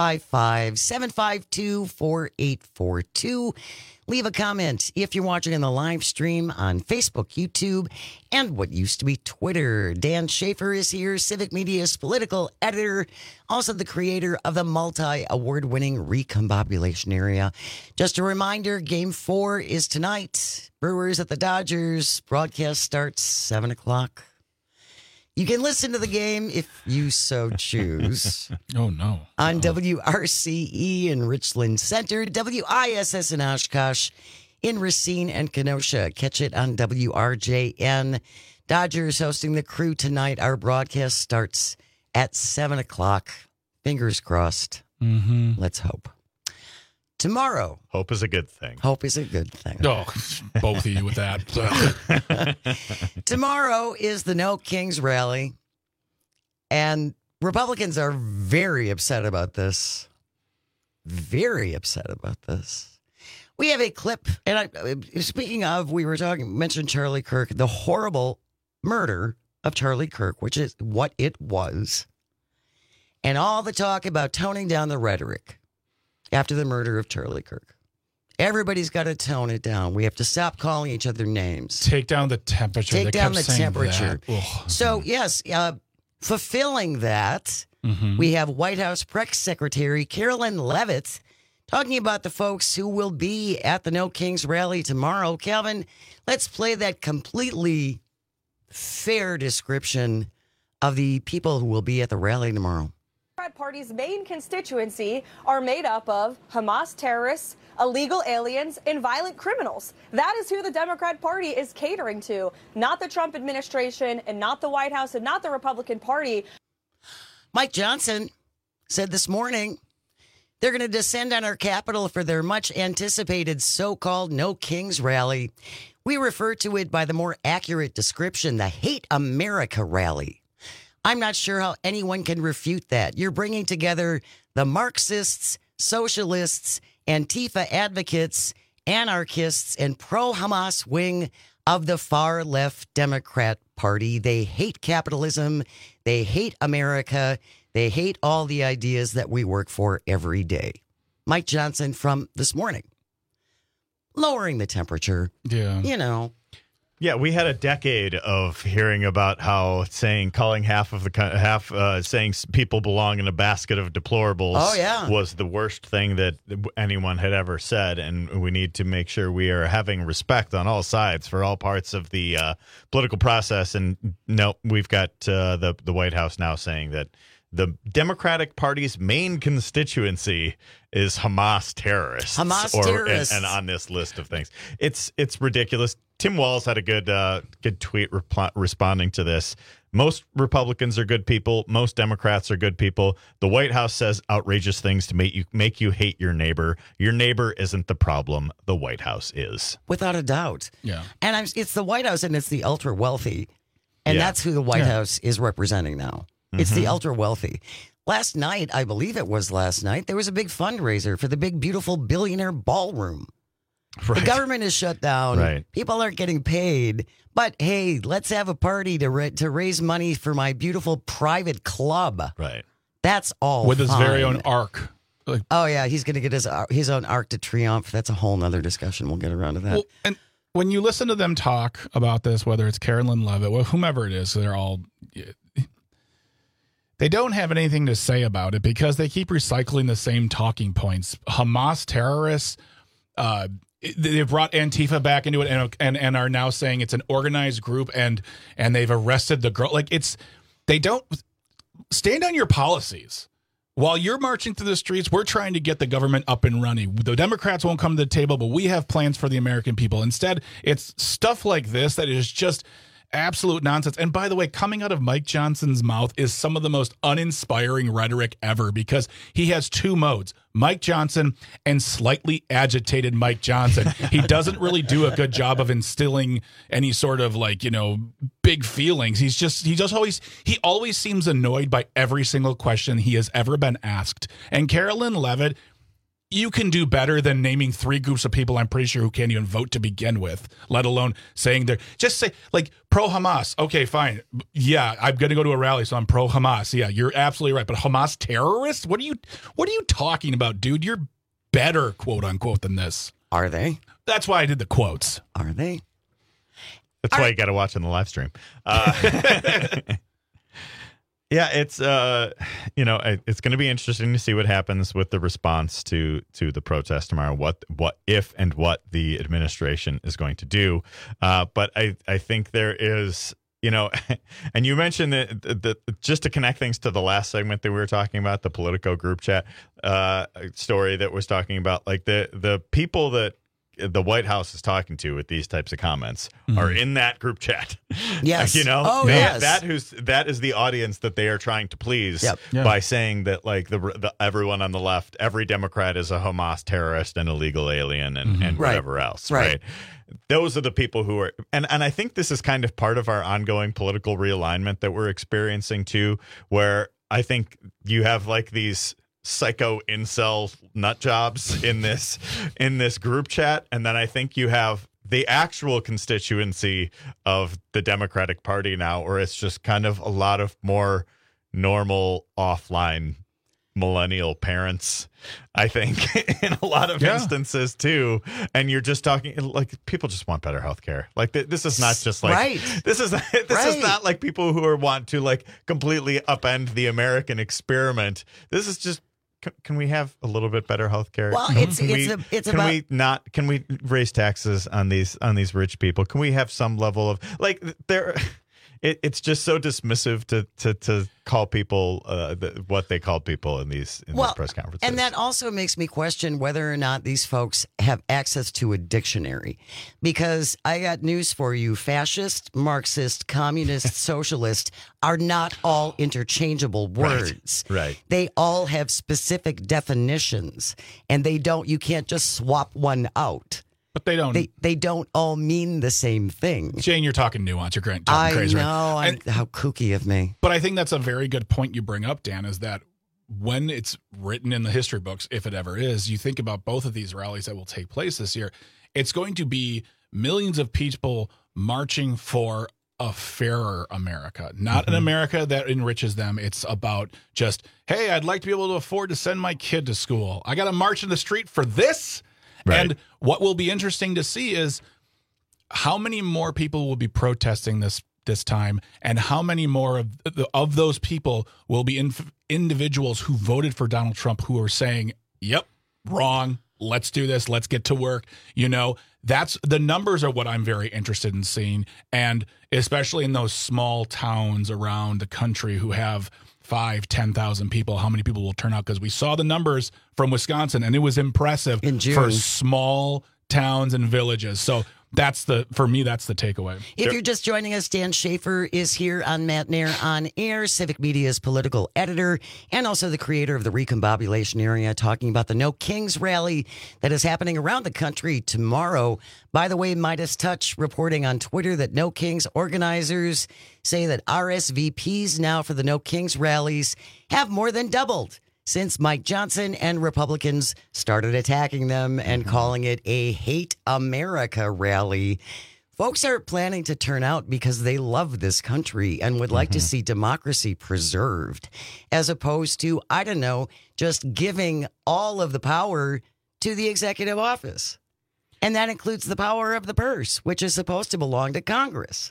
Speaker 16: 855-752-4842. Leave a comment if you're watching in the live stream on Facebook, YouTube, and what used to be Twitter. Dan Schaefer is here, Civic Media's political editor, also the creator of the multi-award-winning Recombobulation Area. Just a reminder, Game 4 is tonight. Brewers at the Dodgers. Broadcast starts 7 o'clock. You can listen to the game if you so choose.
Speaker 4: Oh, no.
Speaker 16: On WRCE in Richland Center, WISS in Oshkosh, in Racine and Kenosha. Catch it on WRJN. Dodgers hosting the Crew tonight. Our broadcast starts at 7 o'clock. Fingers crossed.
Speaker 4: Mm-hmm.
Speaker 16: Let's hope. Tomorrow.
Speaker 17: Hope is a good thing.
Speaker 16: Hope is a good thing.
Speaker 4: Oh, both of you with that.
Speaker 16: Tomorrow is the No Kings rally. And Republicans are very upset about this. Very upset about this. We have a clip. And speaking of, mentioned Charlie Kirk, the horrible murder of Charlie Kirk, which is what it was. And all the talk about toning down the rhetoric after the murder of Charlie Kirk. Everybody's got to tone it down. We have to stop calling each other names.
Speaker 4: Take down the temperature.
Speaker 16: Take down the temperature. So, yes, fulfilling that, we have White House Press Secretary Carolyn Leavitt talking about the folks who will be at the No Kings rally tomorrow. Calvin, let's play that completely fair description of the people who will be at the rally tomorrow.
Speaker 13: The Democrat Party's main constituency are made up of Hamas terrorists, illegal aliens, and violent criminals. That is who the Democrat Party is catering to, not the Trump administration and not the White House and not the Republican Party.
Speaker 16: Mike Johnson said this morning they're going to descend on our Capitol for their much anticipated so-called No Kings rally. We refer to it by the more accurate description, the Hate America rally. I'm not sure how anyone can refute that. You're bringing together the Marxists, socialists, Antifa advocates, anarchists, and pro-Hamas wing of the far-left Democrat Party. They hate capitalism. They hate America. They hate all the ideas that we work for every day. Mike Johnson from this morning. Lowering the temperature.
Speaker 4: Yeah.
Speaker 16: You know.
Speaker 17: Yeah, we had a decade of hearing about how saying people belong in a basket of deplorables was the worst thing that anyone had ever said, and we need to make sure we are having respect on all sides for all parts of the political process. And no, we've got the White House now saying that the Democratic Party's main constituency is Hamas terrorists.
Speaker 16: Terrorists.
Speaker 17: And on this list of things. It's ridiculous. Tim Walz had a good tweet responding to this. Most Republicans are good people. Most Democrats are good people. The White House says outrageous things to make you hate your neighbor. Your neighbor isn't the problem. The White House is.
Speaker 16: Without a doubt.
Speaker 4: Yeah.
Speaker 16: And it's the White House and it's the ultra wealthy. And that's who the White House is representing now. It's the ultra wealthy. Last night, I believe it was last night, there was a big fundraiser for the big, beautiful billionaire ballroom. Right. The government is shut down.
Speaker 17: Right.
Speaker 16: People aren't getting paid. But hey, let's have a party to raise money for my beautiful private club.
Speaker 17: Right.
Speaker 16: That's all.
Speaker 4: With his very own ark.
Speaker 16: Oh yeah, he's going to get his own Arc de Triomphe. That's a whole nother discussion. We'll get around to that.
Speaker 4: Well, and when you listen to them talk about this, whether it's Carolyn Levitt, whomever it is, they don't have anything to say about it because they keep recycling the same talking points. Hamas terrorists. They've brought Antifa back into it and are now saying it's an organized group and they've arrested the girl. Like they don't stand on your policies. While you're marching through the streets, we're trying to get the government up and running. The Democrats won't come to the table, but we have plans for the American people. Instead, it's stuff like this that is just absolute nonsense. And by the way, coming out of Mike Johnson's mouth is some of the most uninspiring rhetoric ever because he has two modes, Mike Johnson and slightly agitated Mike Johnson. He doesn't really do a good job of instilling any sort of big feelings. He always seems annoyed by every single question he has ever been asked. And Carolyn Levitt, you can do better than naming three groups of people I'm pretty sure who can't even vote to begin with, let alone saying they're just say pro-Hamas. Okay, fine. Yeah, I'm going to go to a rally, so I'm pro-Hamas. Yeah, you're absolutely right. But Hamas terrorists? What are you talking about, dude? You're better, quote unquote, than this.
Speaker 16: Are they?
Speaker 4: That's why I did the quotes.
Speaker 16: Are they?
Speaker 17: That's why you got to watch on the live stream. Yeah, it's it's going to be interesting to see what happens with the response to the protest tomorrow. What if and what the administration is going to do. But I think there is, and you mentioned that just to connect things to the last segment that we were talking about, the Politico group chat story that was talking about, like the people that the White House is talking to with these types of comments are in that group chat.
Speaker 16: Yes.
Speaker 17: Oh,
Speaker 16: yes.
Speaker 17: That is the audience that they are trying to please by saying that the everyone on the left, every Democrat is a Hamas terrorist and illegal alien and whatever else. Right. Those are the people who are, and I think this is kind of part of our ongoing political realignment that we're experiencing too, where I think you have these psycho incel nut jobs in this group chat, and then I think you have the actual constituency of the Democratic Party now, where it's just kind of a lot of more normal offline millennial parents, I think, in a lot of instances too. And you're just talking people just want better healthcare. This is not just this is not like people who want to completely upend the American experiment. This is just, can we have a little bit better health care?
Speaker 16: Well,
Speaker 17: can we raise taxes on these rich people? Can we have some level of it's just so dismissive to call people what they call people in these press conferences.
Speaker 16: And that also makes me question whether or not these folks have access to a dictionary. Because I got news for you. Fascist, Marxist, communist, socialist are not all interchangeable words.
Speaker 17: Right.
Speaker 16: They all have specific definitions. And you can't just swap one out.
Speaker 4: But they don't.
Speaker 16: They don't all mean the same thing.
Speaker 4: Jane, you're talking nuance. You're talking crazy.
Speaker 16: I know. How kooky of me.
Speaker 4: But I think that's a very good point you bring up, Dan, is that when it's written in the history books, if it ever is, you think about both of these rallies that will take place this year, it's going to be millions of people marching for a fairer America, not an America that enriches them. It's about just, hey, I'd like to be able to afford to send my kid to school. I got to march in the street for this. Right. And what will be interesting to see is how many more people will be protesting this time, and how many more of those people will be individuals who voted for Donald Trump who are saying, "Yep, wrong. Let's do this. Let's get to work." That's the numbers are what I'm very interested in seeing, and especially in those small towns around the country who have 5,000-10,000 people, how many people will turn out? Because we saw the numbers from Wisconsin, and it was impressive for small towns and villages. So For me, that's the takeaway.
Speaker 16: If you're just joining us, Dan Schaefer is here on Matt Nair on Air, Civic Media's political editor, and also the creator of the Recombobulation Area, talking about the No Kings rally that is happening around the country tomorrow. By the way, Midas Touch reporting on Twitter that No Kings organizers say that RSVPs now for the No Kings rallies have more than doubled since Mike Johnson and Republicans started attacking them and calling it a Hate America rally. Folks are planning to turn out because they love this country and would like to see democracy preserved, as opposed to, I don't know, just giving all of the power to the executive office. And that includes the power of the purse, which is supposed to belong to Congress.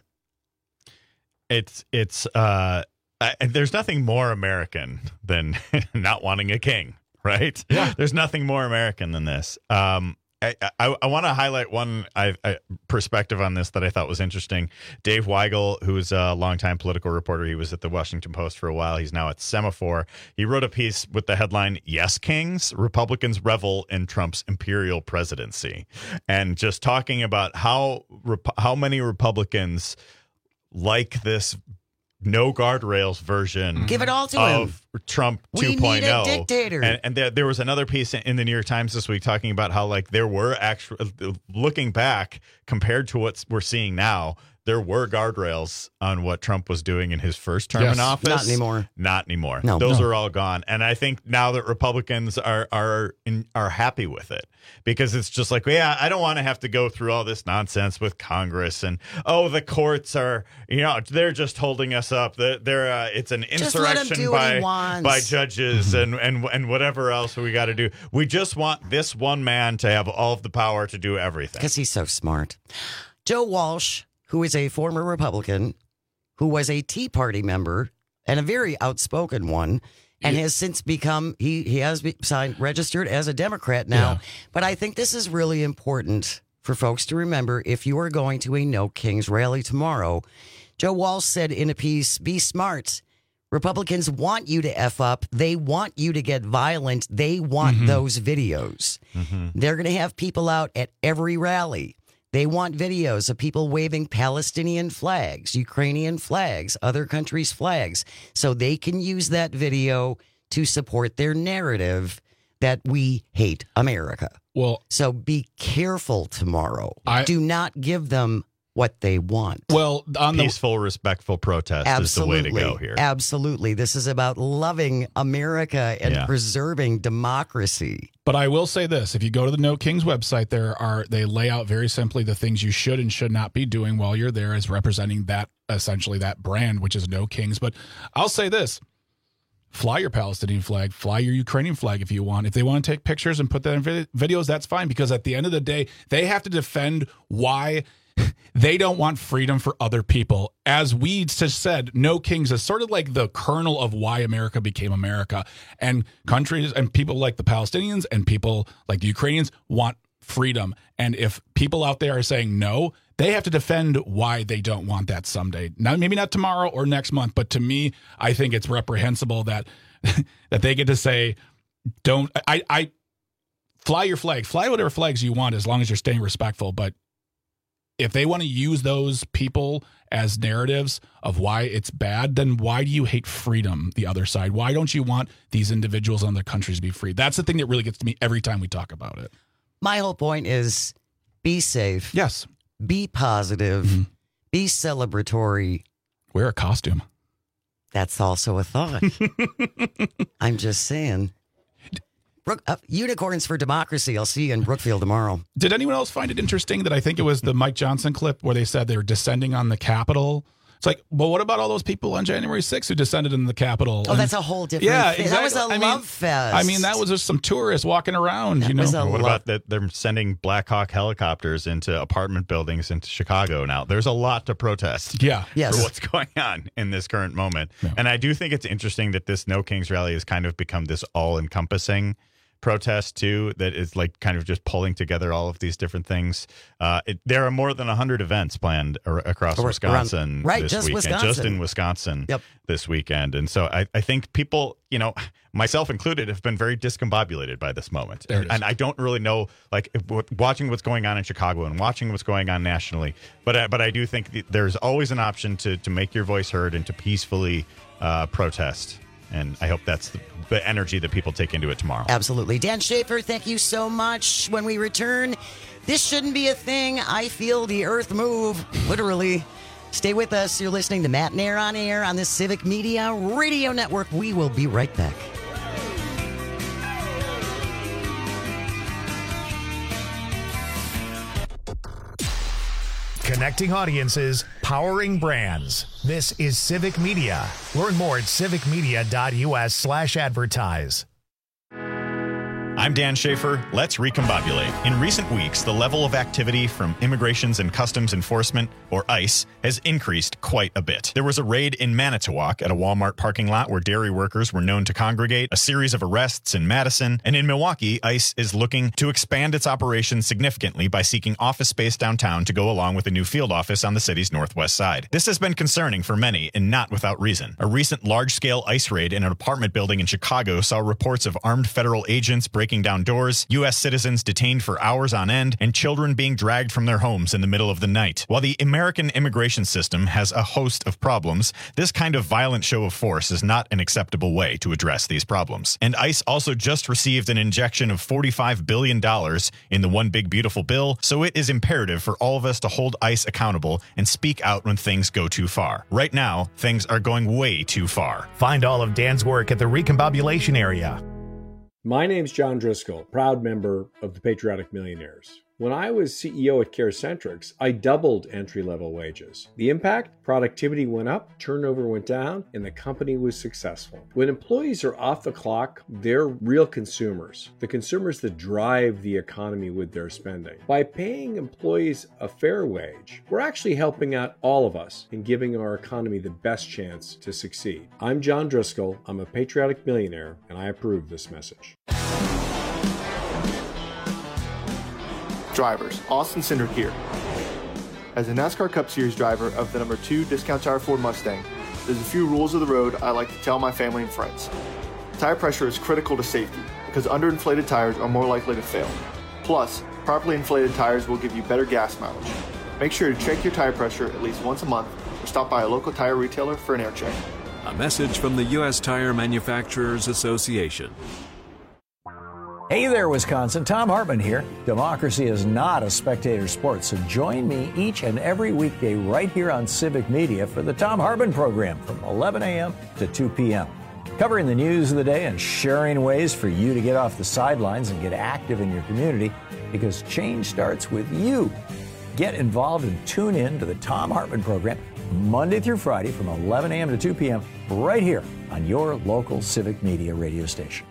Speaker 17: There's nothing more American than not wanting a king, right?
Speaker 4: Yeah.
Speaker 17: There's nothing more American than this. I want to highlight one perspective on this that I thought was interesting. Dave Weigel, who's a longtime political reporter, he was at the Washington Post for a while. He's now at Semaphore. He wrote a piece with the headline, "Yes, Kings, Republicans revel in Trump's imperial presidency." And just talking about how many Republicans like this no guardrails version
Speaker 16: Give it all to
Speaker 17: of Trump 2.0.
Speaker 16: We need a dictator.
Speaker 17: And there was another piece in the New York Times this week talking about how, like, there were actually, looking back compared to what we're seeing now, there were guardrails on what Trump was doing in his first term in office.
Speaker 16: Not anymore.
Speaker 17: Not anymore.
Speaker 16: No,
Speaker 17: Those are all gone. And I think now that Republicans are happy with it, because it's just like, yeah, I don't want to have to go through all this nonsense with Congress and, oh, the courts are, they're just holding us up. It's an insurrection by judges and whatever else we got to do. We just want this one man to have all of the power to do everything.
Speaker 16: Because he's so smart. Joe Walsh, who is a former Republican, who was a Tea Party member and a very outspoken one, and has since become, he has signed, registered as a Democrat now. Yeah. But I think this is really important for folks to remember if you are going to a No Kings rally tomorrow. Joe Walsh said in a piece, "Be smart. Republicans want you to F up. They want you to get violent. They want those videos. They're going to have people out at every rally. They want videos of people waving Palestinian flags, Ukrainian flags, other countries' flags, so they can use that video to support their narrative that we hate America."
Speaker 4: Well,
Speaker 16: so be careful tomorrow. Do not give them what they want.
Speaker 17: Well, peaceful, respectful protest is the way to go here.
Speaker 16: Absolutely. This is about loving America and preserving democracy.
Speaker 4: But I will say this, if you go to the No Kings website, they lay out very simply the things you should and should not be doing while you're there as representing that, essentially that brand, which is No Kings. But I'll say this, fly your Palestinian flag, fly your Ukrainian flag if you want. If they want to take pictures and put that in videos, that's fine, because at the end of the day, they have to defend why they don't want freedom for other people. As we just said, No Kings is sort of like the kernel of why America became America. And countries and people like the Palestinians and people like the Ukrainians want freedom. And if people out there are saying no, they have to defend why they don't want that someday. Now, maybe not tomorrow or next month, but to me, I think it's reprehensible that that they get to say, don't, I fly your flag, fly whatever flags you want as long as you're staying respectful. But if they want to use those people as narratives of why it's bad, then why do you hate freedom, the other side? Why don't you want these individuals and other countries to be free? That's the thing that really gets to me every time we talk about it.
Speaker 16: My whole point is be safe.
Speaker 4: Yes.
Speaker 16: Be positive. Be celebratory.
Speaker 4: Wear a costume.
Speaker 16: That's also a thought. I'm just saying. Unicorns for Democracy. I'll see you in Brookfield tomorrow.
Speaker 4: Did anyone else find it interesting that I think it was the Mike Johnson clip where they said they were descending on the Capitol? It's like, well, what about all those people on January 6th who descended in the Capitol?
Speaker 16: Oh, that's a whole different thing.
Speaker 4: Exactly.
Speaker 16: That was a love fest.
Speaker 4: I mean, that was just some tourists walking around.
Speaker 17: What about that? They're sending Black Hawk helicopters into apartment buildings into Chicago now. There's a lot to protest for what's going on in this current moment. Yeah. And I do think it's interesting that this No Kings rally has kind of become this all-encompassing protest too that is like kind of just pulling together all of these different things. There are more than 100 events planned across Wisconsin this weekend, just in Wisconsin this weekend. And so I think people, myself included, have been very discombobulated by this moment. And I don't really know, like, watching what's going on in Chicago and watching what's going on nationally. But I do think there's always an option to make your voice heard and to peacefully protest. And I hope that's the energy that people take into it tomorrow.
Speaker 16: Absolutely. Dan Schaefer, thank you so much. When we return, this shouldn't be a thing. I feel the earth move, literally. Stay with us. You're listening to Matt Nair on Air on the Civic Media Radio Network. We will be right back.
Speaker 1: Connecting audiences, powering brands. This is Civic Media. Learn more at civicmedia.us/advertise.
Speaker 17: I'm Dan Schaefer. Let's recombobulate. In recent weeks, the level of activity from Immigrations and Customs Enforcement, or ICE, has increased quite a bit. There was a raid in Manitowoc at a Walmart parking lot where dairy workers were known to congregate, a series of arrests in Madison, and in Milwaukee, ICE is looking to expand its operations significantly by seeking office space downtown to go along with a new field office on the city's northwest side. This has been concerning for many, and not without reason. A recent large-scale ICE raid in an apartment building in Chicago saw reports of armed federal agents breaking down doors, U.S. citizens detained for hours on end, and children being dragged from their homes in the middle of the night. While the American immigration system has a host of problems, this kind of violent show of force is not an acceptable way to address these problems. And ICE also just received an injection of $45 billion in the One Big Beautiful Bill, so it is imperative for all of us to hold ICE accountable and speak out when things go too far. Right now, things are going way too far.
Speaker 1: Find all of Dan's work at the Recombobulation Area.
Speaker 14: My name's John Driscoll, proud member of the Patriotic Millionaires. When I was CEO at CareCentrix, I doubled entry-level wages. The impact? Productivity went up, turnover went down, and the company was successful. When employees are off the clock, they're real consumers, the consumers that drive the economy with their spending. By paying employees a fair wage, we're actually helping out all of us in giving our economy the best chance to succeed. I'm John Driscoll, I'm a patriotic millionaire, and I approve this message.
Speaker 19: Drivers, Austin Cindric here. As a NASCAR Cup Series driver of the number 2 Discount Tire Ford Mustang, there's a few rules of the road I like to tell my family and friends. Tire pressure is critical to safety because underinflated tires are more likely to fail. Plus, properly inflated tires will give you better gas mileage. Make sure to check your tire pressure at least once a month or stop by a local tire retailer for an air check.
Speaker 20: A message from the U.S. Tire Manufacturers Association.
Speaker 21: Hey there, Wisconsin. Tom Hartman here. Democracy is not a spectator sport, so join me each and every weekday right here on Civic Media for the Tom Hartman program from 11 a.m. to 2 p.m. Covering the news of the day and sharing ways for you to get off the sidelines and get active in your community, because change starts with you. Get involved and tune in to the Tom Hartman program Monday through Friday from 11 a.m. to 2 p.m. right here on your local Civic Media radio station.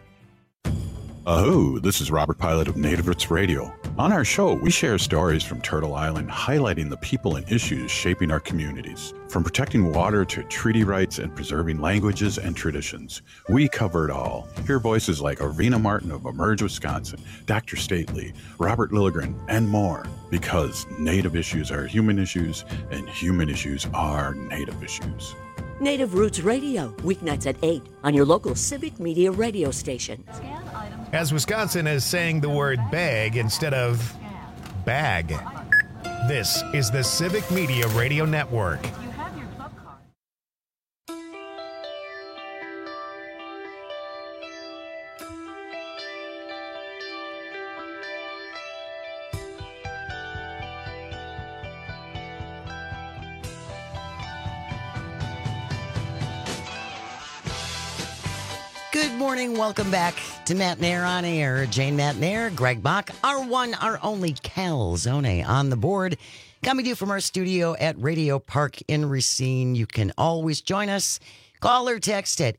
Speaker 9: Oh, this is Robert Pilot of Native Roots Radio. On our show, we share stories from Turtle Island highlighting the people and issues shaping our communities. From protecting water to treaty rights and preserving languages and traditions, we cover it all. Hear voices like Arvina Martin of Emerge Wisconsin, Dr. Stately, Robert Lilligren, and more. Because Native issues are human issues, and human issues are Native issues.
Speaker 10: Native Roots Radio, weeknights at 8 on your local Civic Media radio station.
Speaker 1: As Wisconsin is saying the word bag instead of bag. This is the Civic Media Radio Network.
Speaker 16: Good morning. Welcome back to Matt Nair on Air. Jane Matt Nair, Greg Bach, our one, our only Calzone on the board. Coming to you from our studio at Radio Park in Racine. You can always join us Call or text at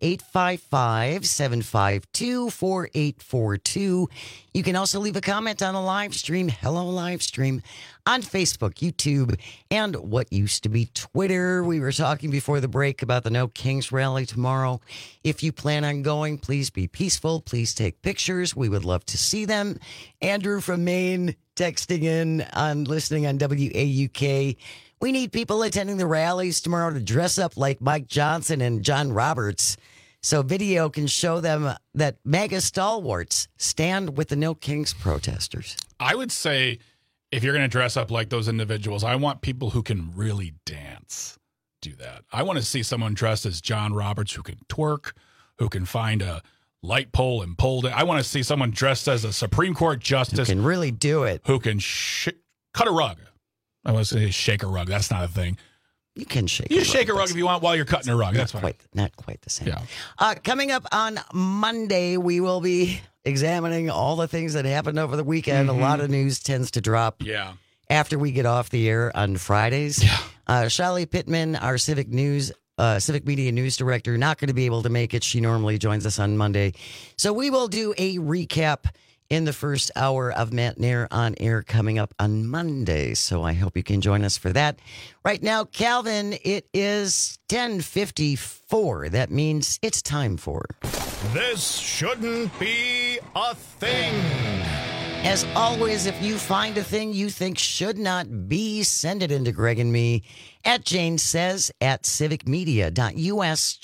Speaker 16: 855-752-4842. You can also leave a comment on the live stream, Hello Live Stream, on Facebook, YouTube, and what used to be Twitter. We were talking before the break about the No Kings rally tomorrow. If you plan on going, please be peaceful. Please take pictures. We would love to see them. Andrew from Maine texting in on listening on WAUK. We need people attending the rallies tomorrow to dress up like Mike Johnson and John Roberts so video can show them that MAGA stalwarts stand with the No Kings protesters.
Speaker 4: I would say if you're going to dress up like those individuals, I want people who can really dance do that. I want to see someone dressed as John Roberts who can twerk, who can find a light pole and pull it. I want to see someone dressed as a Supreme Court justice.
Speaker 16: Who can really do it.
Speaker 4: Who can cut a rug. I want to say shake a rug. That's not a thing.
Speaker 16: You can shake
Speaker 4: You
Speaker 16: a
Speaker 4: shake a rug if you want while you're cutting a rug. That's fine.
Speaker 16: Not quite the same.
Speaker 4: Yeah.
Speaker 16: Coming up on Monday, we will be examining all the things that happened over the weekend.
Speaker 4: Mm-hmm.
Speaker 16: A lot of news tends to drop after we get off the air on Fridays.
Speaker 4: Yeah.
Speaker 16: Shali Pittman, our Civic Media News Director, not going to be able to make it. She normally joins us on Monday. So we will do a recap in the first hour of Matt Nair on air coming up on Monday. So I hope you can join us for that. Right now, Calvin, it is 10:54. That means it's time for
Speaker 1: This Shouldn't Be a Thing.
Speaker 16: As always, if you find a thing you think should not be, send it into Greg and me at Jane Says at civicmedia.us,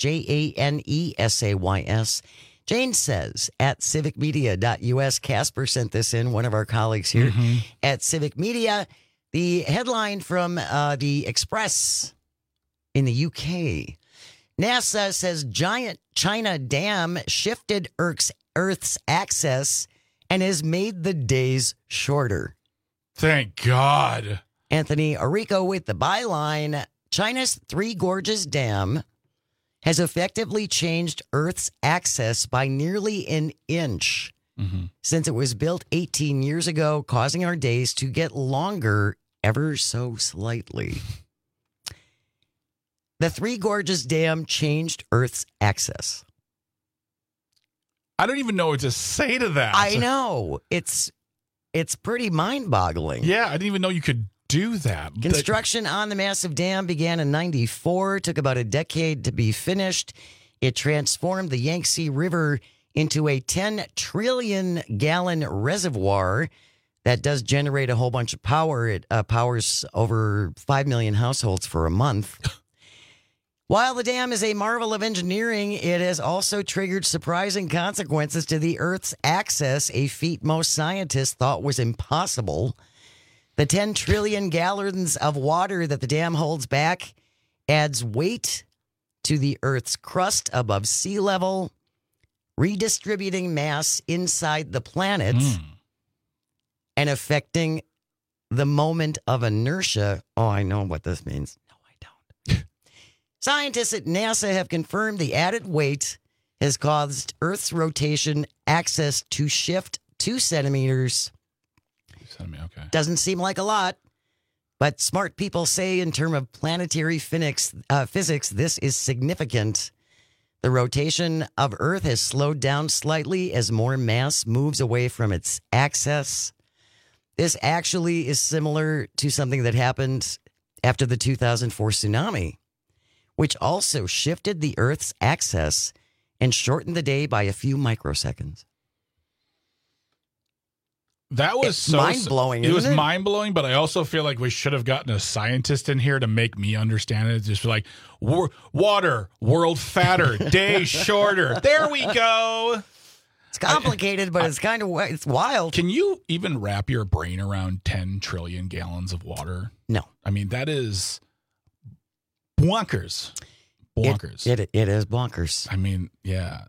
Speaker 16: JANESAYS. Jane Says at civicmedia.us. Casper sent this in, one of our colleagues here at Civic Media. The headline from the Express in the UK. NASA says giant China dam shifted Earth's axis and has made the days shorter.
Speaker 4: Thank God.
Speaker 16: Anthony Orico with the byline, China's Three Gorges Dam has effectively changed Earth's axis by nearly an inch since it was built 18 years ago, causing our days to get longer ever so slightly. The Three Gorges Dam changed Earth's axis.
Speaker 4: I don't even know what to say to that.
Speaker 16: I know. It's pretty mind-boggling.
Speaker 4: Yeah, I didn't even know you could do that.
Speaker 16: Construction on the massive dam began in 1994, took about a decade to be finished. It transformed the Yangtze River into a 10 trillion gallon reservoir that does generate a whole bunch of power. It powers over 5 million households for a month. While the dam is a marvel of engineering, it has also triggered surprising consequences to the Earth's axis, a feat most scientists thought was impossible. The 10 trillion gallons of water that the dam holds back adds weight to the Earth's crust above sea level, redistributing mass inside the planet and affecting the moment of inertia. Oh, I know what this means. No, I don't. Scientists at NASA have confirmed the added weight has caused Earth's rotation axis to shift 2 centimeters.
Speaker 4: Okay.
Speaker 16: Doesn't seem like a lot, but smart people say in terms of planetary physics, this is significant. The rotation of Earth has slowed down slightly as more mass moves away from its axis. This actually is similar to something that happened after the 2004 tsunami, which also shifted the Earth's axis and shortened the day by a few microseconds.
Speaker 4: That was so
Speaker 16: mind-blowing.
Speaker 4: It was mind-blowing, but I also feel like we should have gotten a scientist in here to make me understand it. Just like water, world fatter, day shorter. There we go.
Speaker 16: It's complicated, but it's wild.
Speaker 4: Can you even wrap your brain around 10 trillion gallons of water?
Speaker 16: No.
Speaker 4: I mean, that is bonkers. Bonkers.
Speaker 16: It is bonkers.
Speaker 4: I mean, yeah.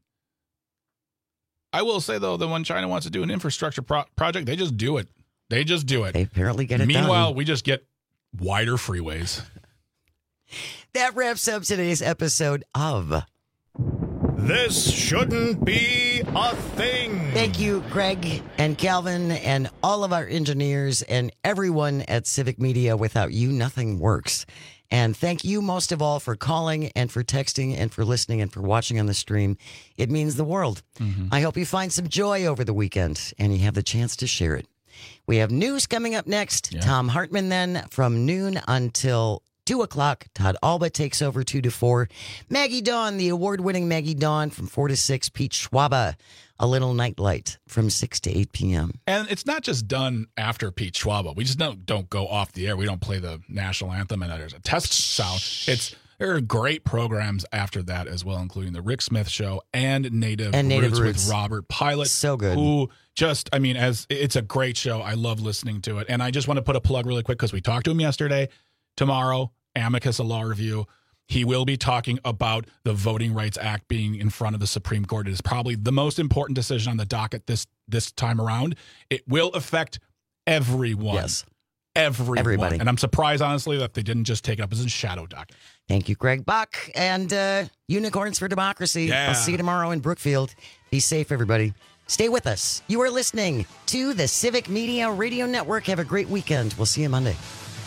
Speaker 4: I will say, though, that when China wants to do an infrastructure project, they just do it. They
Speaker 16: apparently get it done.
Speaker 4: Meanwhile, we just get wider freeways.
Speaker 16: That wraps up today's episode of
Speaker 1: This Shouldn't Be a Thing.
Speaker 16: Thank you, Greg and Calvin and all of our engineers and everyone at Civic Media. Without you, nothing works. And thank you most of all for calling and for texting and for listening and for watching on the stream. It means the world. I hope you find some joy over the weekend and you have the chance to share it. We have news coming up next. Yeah. Tom Hartman then from noon until 2 o'clock. Todd Alba takes over 2 to 4. Maggie Dawn, the award-winning Maggie Dawn from 4 to 6. Pete Schwaba, A Little Nightlight from 6 to 8 p.m.
Speaker 4: And it's not just done after Pete Schwaba. We just don't go off the air. We don't play the national anthem and there's a test sound. There are great programs after that as well, including the Rick Smith Show and Native Roots with Robert Pilot.
Speaker 16: So good.
Speaker 4: Who just, I mean, it's a great show. I love listening to it. And I just want to put a plug really quick because we talked to him yesterday. Tomorrow, Amicus, a law review. He will be talking about the Voting Rights Act being in front of the Supreme Court. It is probably the most important decision on the docket this time around. It will affect everyone.
Speaker 16: Yes.
Speaker 4: Everybody. And I'm surprised, honestly, that they didn't just take it up as a shadow docket.
Speaker 16: Thank you, Greg Buck. And Unicorns for Democracy.
Speaker 4: Yeah.
Speaker 16: I'll see you tomorrow in Brookfield. Be safe, everybody. Stay with us. You are listening to the Civic Media Radio Network. Have a great weekend. We'll see you Monday.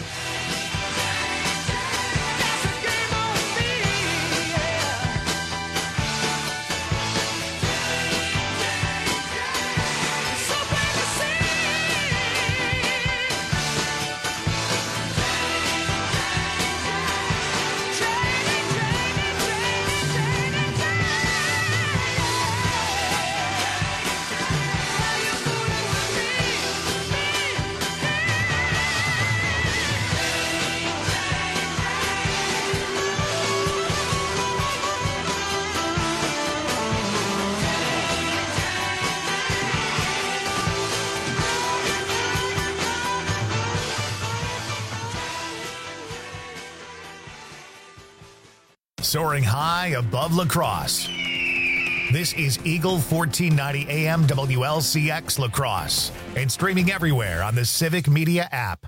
Speaker 1: Soaring high above La Crosse. This is Eagle 1490 AM WLCX La Crosse and streaming everywhere on the Civic Media app.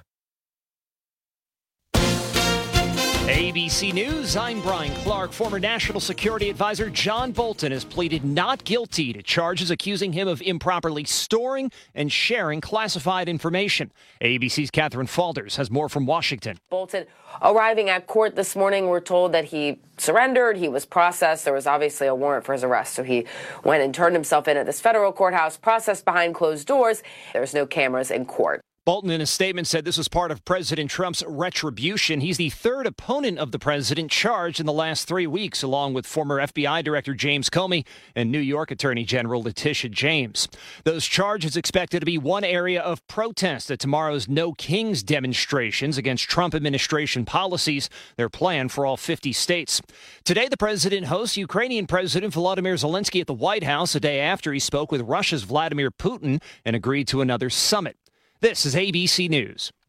Speaker 2: ABC News, I'm Brian Clark. Former National Security Advisor John Bolton has pleaded not guilty to charges accusing him of improperly storing and sharing classified information. ABC's Catherine Falders has more from Washington.
Speaker 22: Bolton arriving at court this morning, we're told that he surrendered, he was processed. There was obviously a warrant for his arrest, so he went and turned himself in at this federal courthouse, processed behind closed doors. There's no cameras in court.
Speaker 2: Bolton, in a statement, said this was part of President Trump's retribution. He's the third opponent of the president charged in the last 3 weeks, along with former FBI Director James Comey and New York Attorney General Letitia James. Those charges expected to be one area of protest at tomorrow's No Kings demonstrations against Trump administration policies. They're planned for all 50 states. Today, the president hosts Ukrainian President Volodymyr Zelensky at the White House a day after he spoke with Russia's Vladimir Putin and agreed to another summit. This is ABC News.